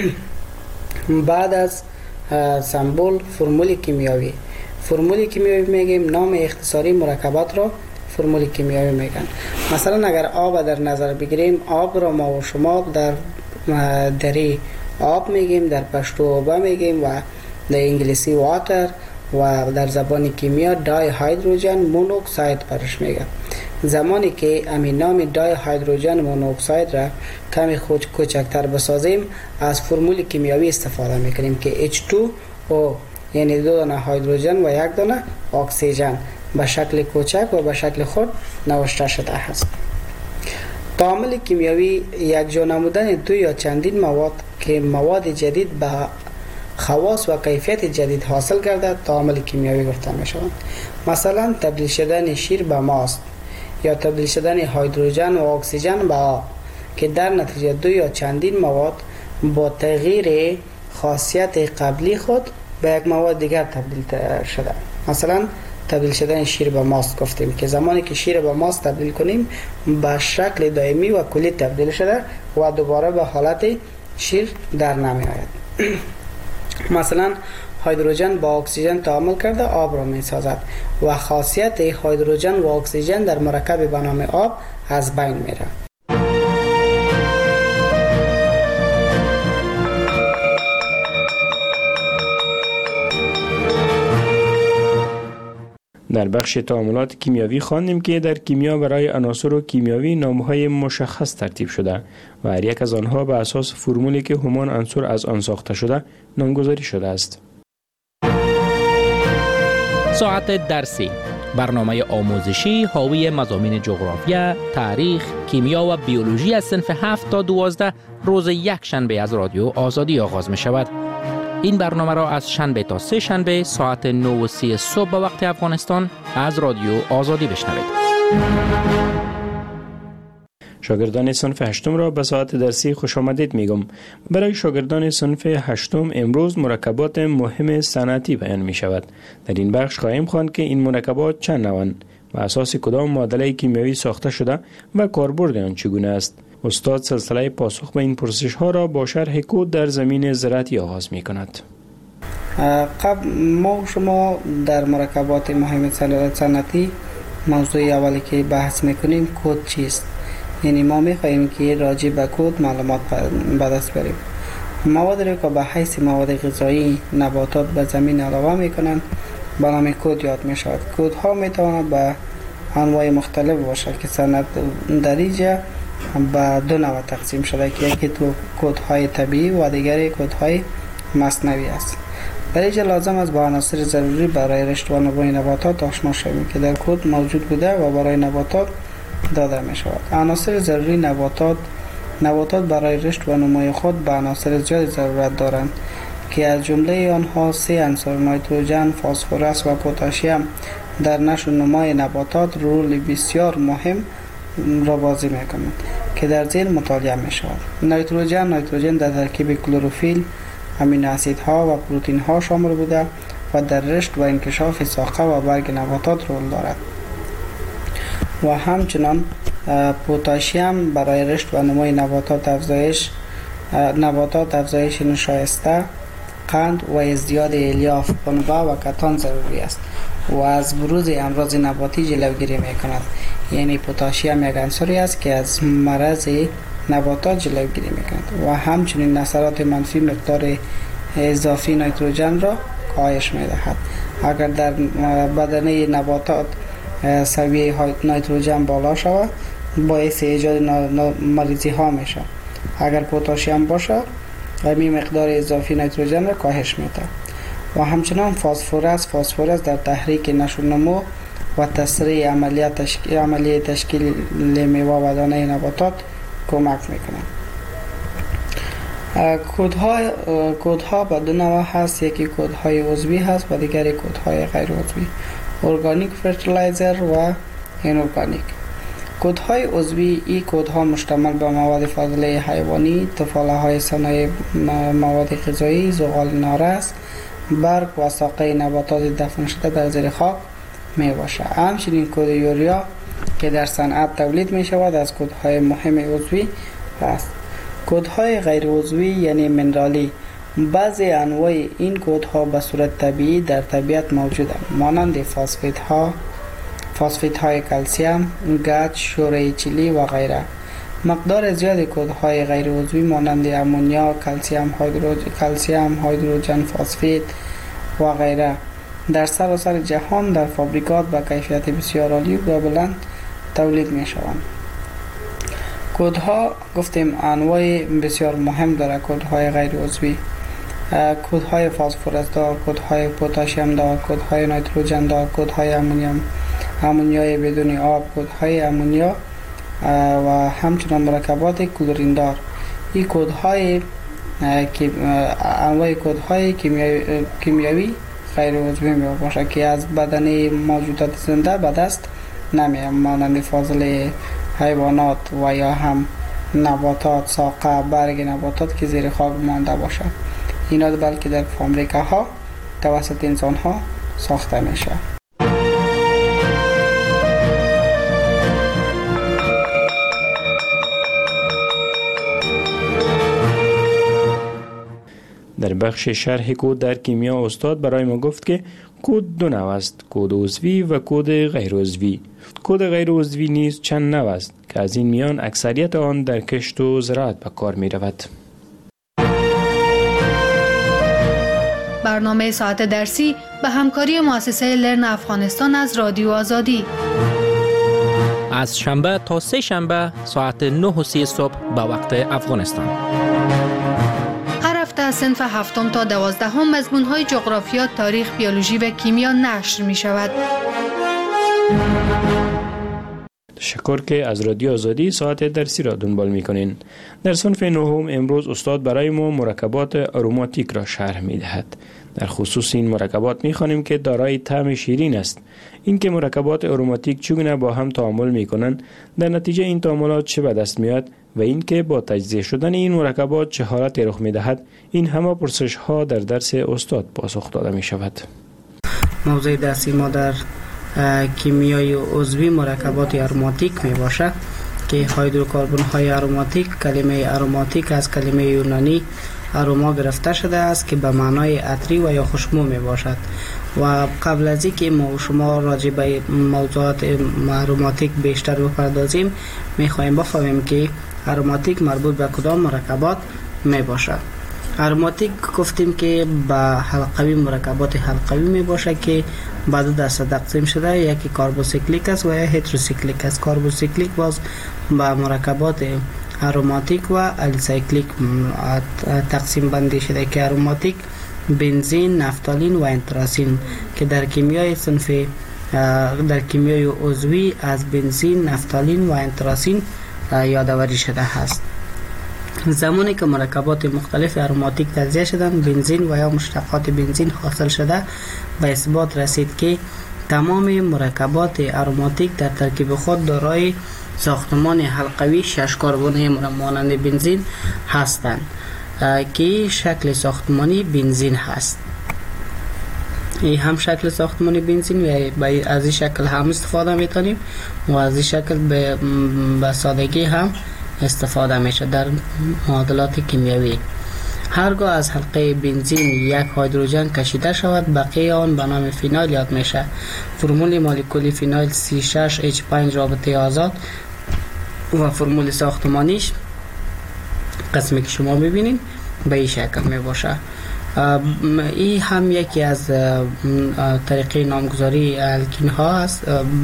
بعد از سمبول فرمول کیمیایی فرمول کیمیایی میگیم، نام اختصاری مرکبات را فرمول کیمیایی میگن. مثلا اگر آب در نظر بگیریم، آب را ما و شما در دری آب میگیم، در پشتو آب میگیم و در انگلیسی واتر و در زبان کیمیا دای هیدروژن مونوکساید برش میگن. زمانی که امین نام دای هیدروژن مونوکساید را کمی خود کوچکتر بسازیم از فرمول کیمیایی استفاده میکنیم که اچ تو او یعنی دو دانه هیدروژن و یک دانه اکسیژن به شکل کوچک و به شکل خود نوشته شده است. تعامل کیمیایی یک جا نمودن دو یا چندین مواد که مواد جدید به خواص و کیفیت جدید حاصل کرده تعامل کیمیایی گفته می شود. مثلا تبدیل شدن شیر به ماست یا تبدیل شدن هیدروژن و اکسیژن به آب که در نتیجه دو یا چندین مواد با تغییر خاصیت قبلی خود به یک مواد دیگر تبدیل شده. مثلا تبدیل شدن شیر به ماست گفتیم که زمانی که شیر به ماست تبدیل کنیم به شکل دائمی و کلی تبدیل شده و دوباره به حالت شیر در نمی آید. مثلا هیدروژن با اکسیژن تعامل کرده آب را می سازد و خاصیت هیدروژن و اکسیژن در مرکب به نام آب از بین می رود. در بخش تعاملات کیمیایی خواندیم که در کیمیا برای عناصر و کیمیایی نام‌های مشخص ترتیب شده و هر یک از آنها به اساس فرمولی که همان عنصر از آن ساخته شده نامگذاری شده است. ساعت درسی، برنامه آموزشی حاوی مضامین جغرافیا، تاریخ، کیمیا و بیولوژی از صنف هفت تا دوازده روز یک شنبه از رادیو آزادی آغاز می شود. این برنامه را از شنبه تا سه شنبه ساعت نه و سی صبح به وقت افغانستان از رادیو آزادی بشنوید. شاگردان صنف هشتم را به ساعت درسی خوش آمدید میگم. برای شاگردان صنف هشتم امروز مرکبات مهم صنعتی بیان می شود. در این بخش خواهیم خواند که این مرکبات چند نوعند و اساس کدام معادله کیمیایی ساخته شده و کاربرد آن چگونه است. استاد سلسله پاسخ به این پرسش ها را با شرح کد در زمین زراعتی آغاز می کند. قبل ما شما در مرکبات مهم صنعتی موضوع اولی که بحث میکنیم کد چیست؟ یعنی ما میخواهیم که راجع به کد معلومات به دست بریم. مواد را که به حیث مواد غذایی نباتات به زمین علاوه میکنند به نام کد یاد میشود. کد ها میتواند به انواع مختلف باشد که صنعت در اینجا به دو نوع تقسیم شده که یکی تو کدهای طبیعی و دیگری کدهای مصنوعی است. در اینجا لازم است با عناصر ضروری برای رشد و نمو نباتات آشنا شویم که در کد موجود بوده و برای نباتات داده می شود. عناصر ضروری نباتات نباتات برای رشد و نمو خود به عناصر زیاد ضرورت دارند که از جمله آنها سه عنصر نیتروژن، فسفرس و پتاسیم در نشو و نمای نباتات رول بسیار مهم را بازی میکنند که در زیر مطالعه می شود. نیتروژن نیتروژن در ترکیب کلروفیل، امینو اسیدها و پروتئین ها شامل بوده و در رشد و انکشاف ساقه و برگ نباتات رول دارد. و همچنان پتاسیم برای رشد و نمای نباتات افزایش نباتات افزایش نشایسته، قند و ازدیاد الیاف، پنبه و کتان ضروری است و از بروز امراض نباتی جلوگیری میکند. یعنی پتاسیم یک عنصری است که از مرض نباتات جلوگیری میکند و همچنین اثرات منفی مقدار اضافی نیتروژن را کاهش میدهد. اگر در بدنه نباتات سویه نیتروژن بالا شود باعث ایجاد مریضی ها میشه. اگر پتاسیم باشه این مقدار اضافی نیتروژن را کاهش میده. و همچنان فسفرس فسفرس در تحریک نشو و نمو و تسریع عملیات تشکیل عملیه تشکیل میوه و دانه نباتات کمک میکنه. کودها کودها به دو نوع هست، یکی کودهای عضوی هست و دیگری کودهای غیر عضوی، ارگانیک فرتیلایزر و اینورگانیک. کودهای عضوی این کودها مشتمل به مواد فاضله حیوانی، تفاله های صنایع مواد غذایی، زغال نارس، برگ و ساقه نباتات دفن شده در زیر خاک می باشه. همچنین کود یوریا که در صنعت تولید می شود از کودهای مهم عضوی است. کودهای غیر عضوی یعنی منرالی، بعضی انواع این کودها به صورت طبیعی در طبیعت موجودند، مانند فاسفیت ها، فاسفیت های کلسیم، گچ، شوره چیلی و غیره. مقدار زیاد کودهای غیر عضوی مانند امونیا، کلسیم هیدروژن، کلسیم هیدروژن فسفید و غیره در سراسر جهان در فابریکات با کیفیت بسیار عالی و بلند تولید می شوند. کودها گفتیم انواع بسیار مهم داره. کودهای غیر عضوی، کودهای فسفرس دار، کودهای پتاسیم دار، کودهای نیتروژن دار، کودهای امونیوم امونیای بدون آب، کودهای امونیا و همچنین مرکبات کلورین دار. این کودهای انواع کودهای کیمیایی غیر عضوی می باشد که از بدن موجودات زنده به دست نمی، مانند فاضله حیوانات و یا هم نباتات، ساقه، برگ نباتات که زیر خاک مانده باشد. اینا بلکه در فابریکه توسط انسان ها ساخته میشه. در بخش شرح کود در کیمیا استاد برای ما گفت که کود دو نوع است: کود عضوی و کود غیر عضوی. کود غیر عضوی نیز چند نوع است که از این میان اکثریت آن در کشت و زراعت به کار می رود. برنامه ساعت درسی به همکاری مؤسسه لرن افغانستان از رادیو آزادی از شنبه تا سه شنبه ساعت نه و سی صبح به وقت افغانستان. هر هفته از صنف هفتم تا دوازدهم مضمون‌های جغرافیا، تاریخ، بیولوژی و کیمیا نشر می شود. تشکر که از رادیو آزادی ساعت درسی را دنبال می کنین. در صنف نهم امروز استاد برای ما مرکبات آروماتیک را شرح می دهد. در خصوص این مرکبات می خوانیم که دارای طعم شیرین است. این که مرکبات آروماتیک چگونه با هم تعامل می کنند، در نتیجه این تعاملات چه به دست میاد و این که با تجزیه شدن این مرکبات چه حالتی رخ می دهد، این همه پرسش ها در درس استاد پاسخ داده می شود. موضوع درسی ما در کیمیای عضوی مرکبات آروماتیک می باشد که هیدروکربن های آروماتیک، کلمه آروماتیک از کلمه یونانی آروما گرفته شده است که به معنای عطری و یا خوشبو می باشد. و قبل از اینکه ما و شما راجع به موضوعات آروماتیک بیشتر بپردازیم، می خواهیم بفهمیم که آروماتیک مربوط به کدام مرکبات می باشد. آروماتیک گفتیم که به حلقوی مرکبات حلقوی می باشد که به دو دسته تقسیم شده، یکی کاربوسیکلیک است و یا هتروسیکلیک است. کاربوسیکلیک باز به مرکبات آروماتیک و الیسایکلیک تقسیم بندی شده که آروماتیک بنزین، نفتالین و انتراسین که در کیمیای صنف در کیمیای عضوی از بنزین، نفتالین و انتراسین یادآوری شده است. زمانی که مرکبات مختلف آروماتیک تجزیه شدند، بنزین و یا مشتقات بنزین حاصل شده، به اثبات رسید که تمام مرکبات آروماتیک در ترکیب خود دارای ساختمان حلقوی شش کربنی مانند بنزین هستند که شکل ساختمانی بنزین هست. این هم شکل ساختمانی بنزین و از این شکل هم استفاده میتونیم و از این شکل به, به سادگی هم استفاده میشه در معادلات کیمیایی. هرگاه از حلقه بنزین یک هیدروژن کشیده شود، بقیه آن به نام فینال یاد میشه. فرمول مولکولی فینال سی شش اچ پنج رابطه آزاد و فرمول ساختمانیش قسمی که شما ببینید به این شکل می باشه. این هم یکی از طریقه نامگذاری الکین ها است،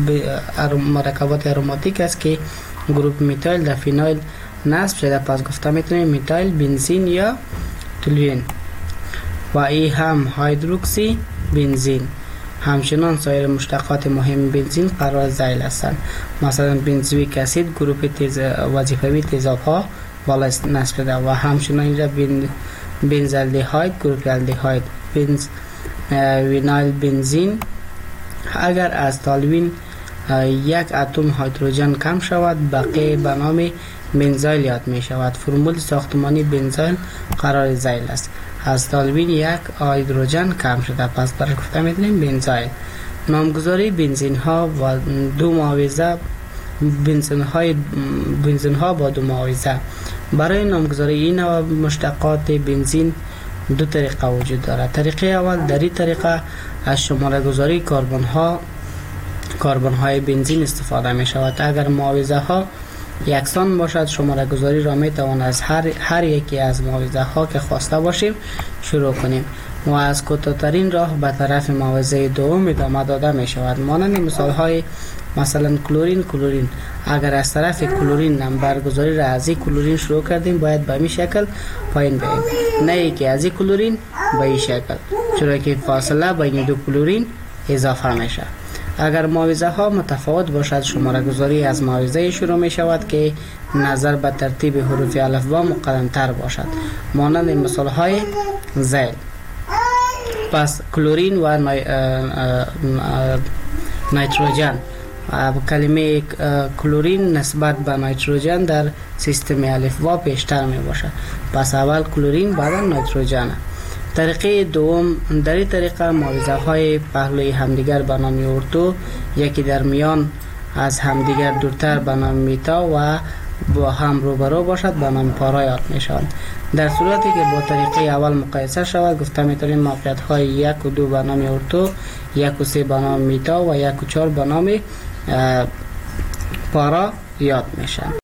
مرکبات آروماتیک است که گروپ میتایل در فینال نصب شده، پس گفته میتونیم میتایل بنزین یا تولوئین. و این هم هیدروکسی بنزین. همچنان سایر مشتقات مهم بنزین قرار ذیل هستند، مثلا بنزویک اسید گروپ تیز وظیفوی تیزاب ها بالا نصب شده و همچنان اینجا بن بنزالدهاید گروپ الدهاید. بنز وینایل بنزین. اگر از تالوین یک اتم هیدروژن کم شود، بقیه به نام بنزایل یاد می شود. فرمول ساختمانی بنزایل قرار ذیل است. از تالوین یک هیدروژن کم شده، پس برای گفته می دونیم بنزایل. نامگذاری بنزین ها و دو معاوضه بنزین های بنزین ها با دو معاوضه. برای نامگذاری این نوع مشتقات بنزین دو طریقه وجود دارد. طریقه اول، در این طریقه از شماره گذاری کربن ها کربن های بنزین استفاده می شود. اگر معاوضه ها یکسان باشد. شماره گذاری را می توان از هر, هر یکی از معاوضه ها که خواسته باشیم شروع کنیم و از کوتاه‌ترین راه به طرف معاوضه دوم ادامه داده می شود. مانند مثال های مثلا کلورین کلورین، اگر از طرف کلورین نمبر گذاری را از این کلورین شروع کردیم باید به این شکل پایین بریم، نه ای که از این کلورین به این شکل، چرا که فاصله بین دو کلورین اضافه میشه. اگر معاوضه ها متفاوت باشد شماره گذاری از معاوضه شروع می شود که نظر به ترتیب حروف الفبا مقدم تر باشد، مانند مثال های زیل. پس کلورین و نای... نیتروژن، کلمه کلورین نسبت به نیتروژن در سیستم الفبا پیشتر می باشد، پس اول کلورین بعد نیتروژن. طریقه دوم، در این طریقه معاوضه های پهلوی همدیگر به نام اردو، یکی در میان از همدیگر دورتر به نام میتا و با هم روبرو باشد به نام پارا یاد می شود. در صورتی که با طریقه اول مقایسه شود گفته می توانیم موقعیت های یک و دو به نام اردو، یک و سه به نام میتا و یک و چهار به نام پارا یاد می شود.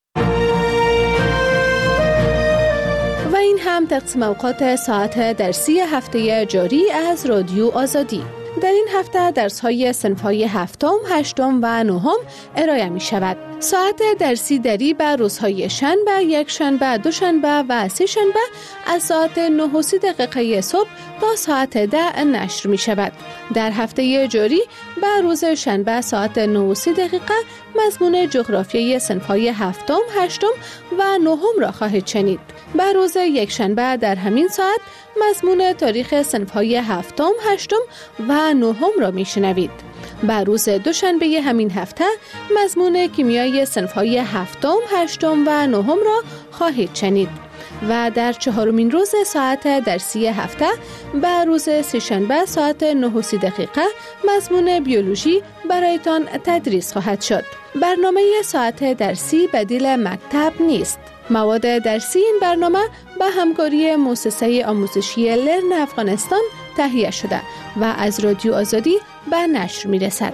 این هم تقسیم اوقات ساعت درسی هفته جاری از رادیو آزادی. در این هفته درس‌های صنف‌های هفتم، هشتم و نهم ارائه می شود. ساعت درسی دری به روزهای شنبه، یک شنبه، دو شنبه و سه شنبه از ساعت نه و سی دقیقه صبح تا ساعت ده نشر می شود. در هفته جاری به روز شنبه ساعت نه و سی دقیقه مضمون جغرافیای صنف‌های هفتم، هشتم و نهم را خواهید شنید. به روز یک شنبه در همین ساعت مضمون تاریخ صنف‌های هفتم، هشتم و نهم را میشنوید. به روز دوشنبه همین هفته مضمون کیمیای صنف‌های هفتم، هشتم و نهم را خواهید شنید. و در چهارمین روز ساعت درسی هفته به روز سه‌شنبه ساعت نه و سی دقیقه مضمون بیولوژی برایتان تدریس خواهد شد. برنامه ساعت درسی بدیل مکتب نیست. مواد درسی این برنامه به همکاری مؤسسه آموزشی لرن افغانستان تهیه شده و از رادیو آزادی به نشر می رسد.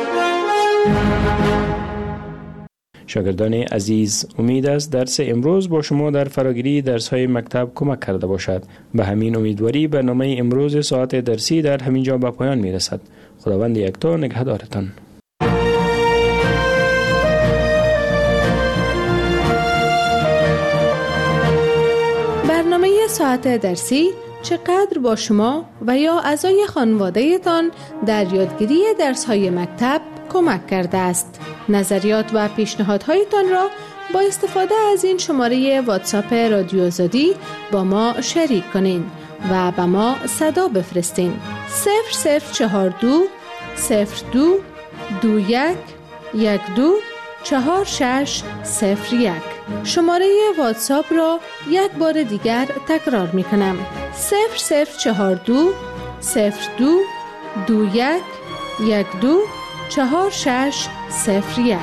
شاگردان عزیز، امید است درس امروز با شما در فراگیری درس‌های مکتب کمک کرده باشد. به همین امیدواری برنامه امروز ساعت درسی در همین جا به پایان می رسد. خداوند یکتا نگهدارتان. برنامه ساعت درسی چقدر با شما و یا اعضای خانواده تان در یادگیری درس‌های مکتب کمک کرده است؟ نظریات و پیشنهادهایتان را با استفاده از این شماره واتساپ رادیو آزادی با ما شریک کنین و به ما صدا بفرستین. صفر صفر چهار دو صفر دو دو یک یک دو چهار شش صفر یک. شماره واتساپ را یک بار دیگر تکرار می کنم. صفر صفر چهار دو صفر دو دو یک یک دو چهار شش صفر یک.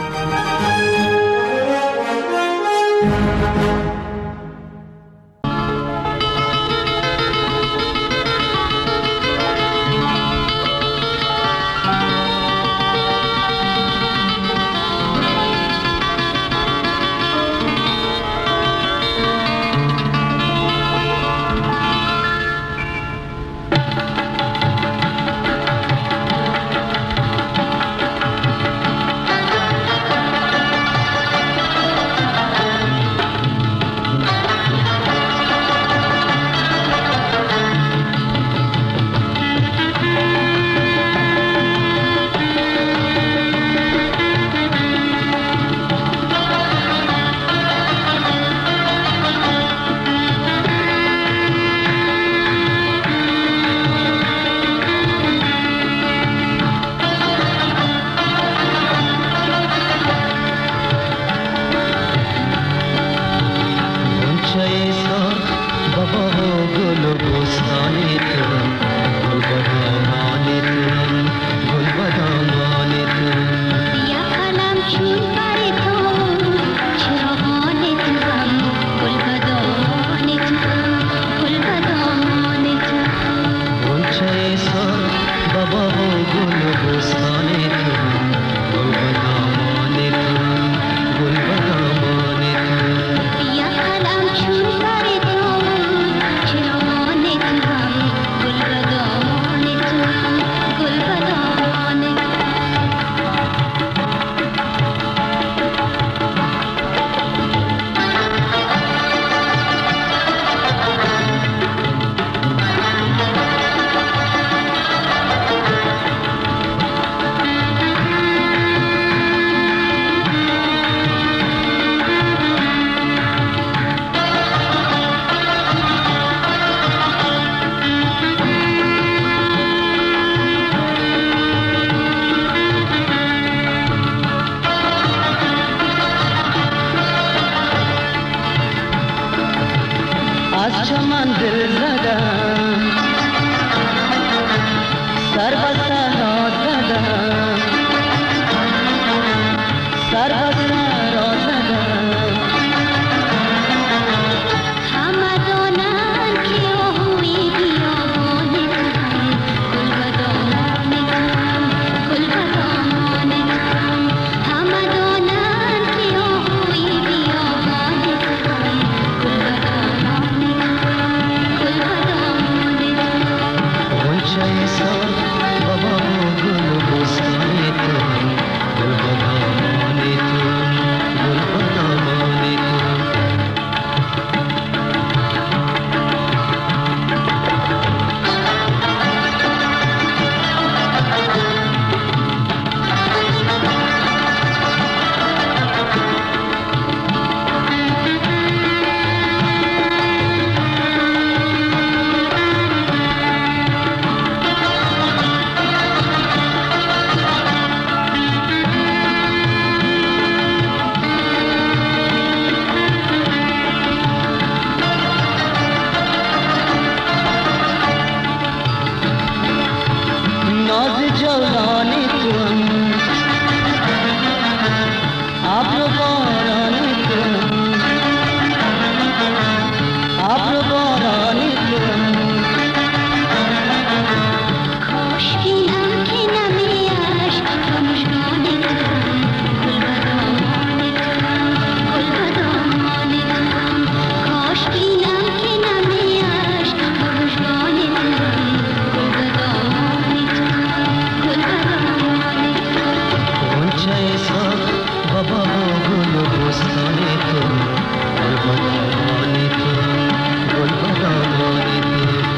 از چمن دل زدم، سر به صحرا زدم، سر به صحرا زدم. همه دانند که آهوی بیابان توام، گل به دامان توام، گل به دامان توام. همه دانند که آهوی بیابان توام، گل به دامان توام، گل به دامان توام. غنچه سال بابا گل بستان توام، گل به دامان توام، گل به دامان توام. ناز جولان توام، ابر و باران توام، ابر و باران توام. کاش بینم که نمی اشک و مژگان توام، گل به دامان توام، گل به دامان توام. کاش بینم که نمی اشک و مژگان توام، گل به دامان توام، گل به دامان توام. غنچه سال بابا گل بستان توام، گل به دامان توام، گل به دامان توام.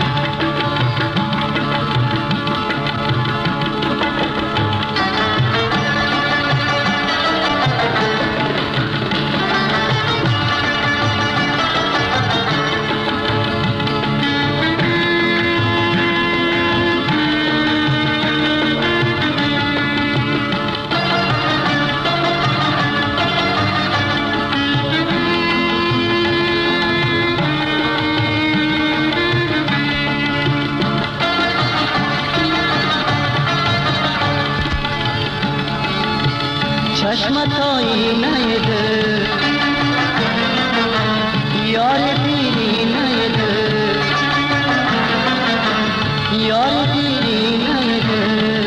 چشمت آینه دل، یار دیرینه دل، یار دیرینه دل.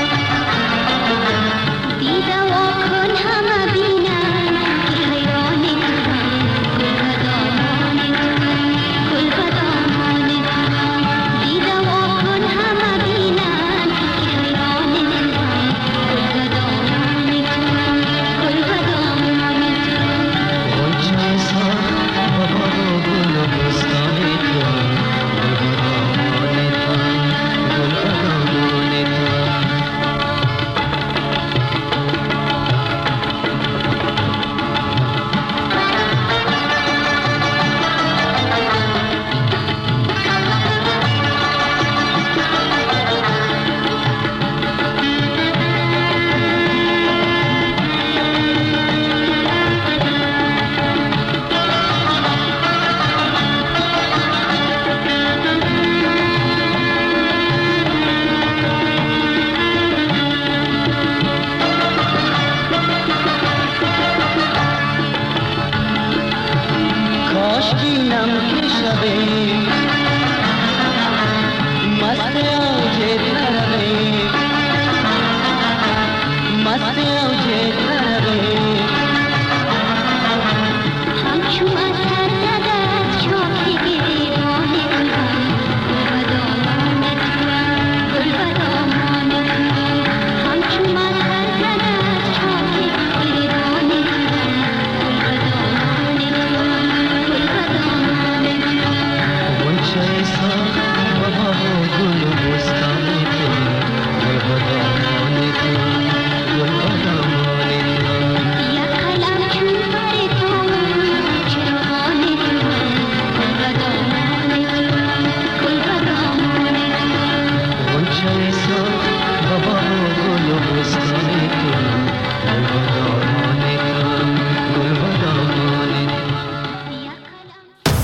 دیده واکن همه بینن که حیران توام، گل به دامان توام، گل به دامان توام. دیده واکن همه بینن که حیران توام، گل به دامان توام، گل به دامان توام. غنچه سال بابا گل بستان توام، گل به دامان توام، گل به دامان توام. کاش بینم که شبه مست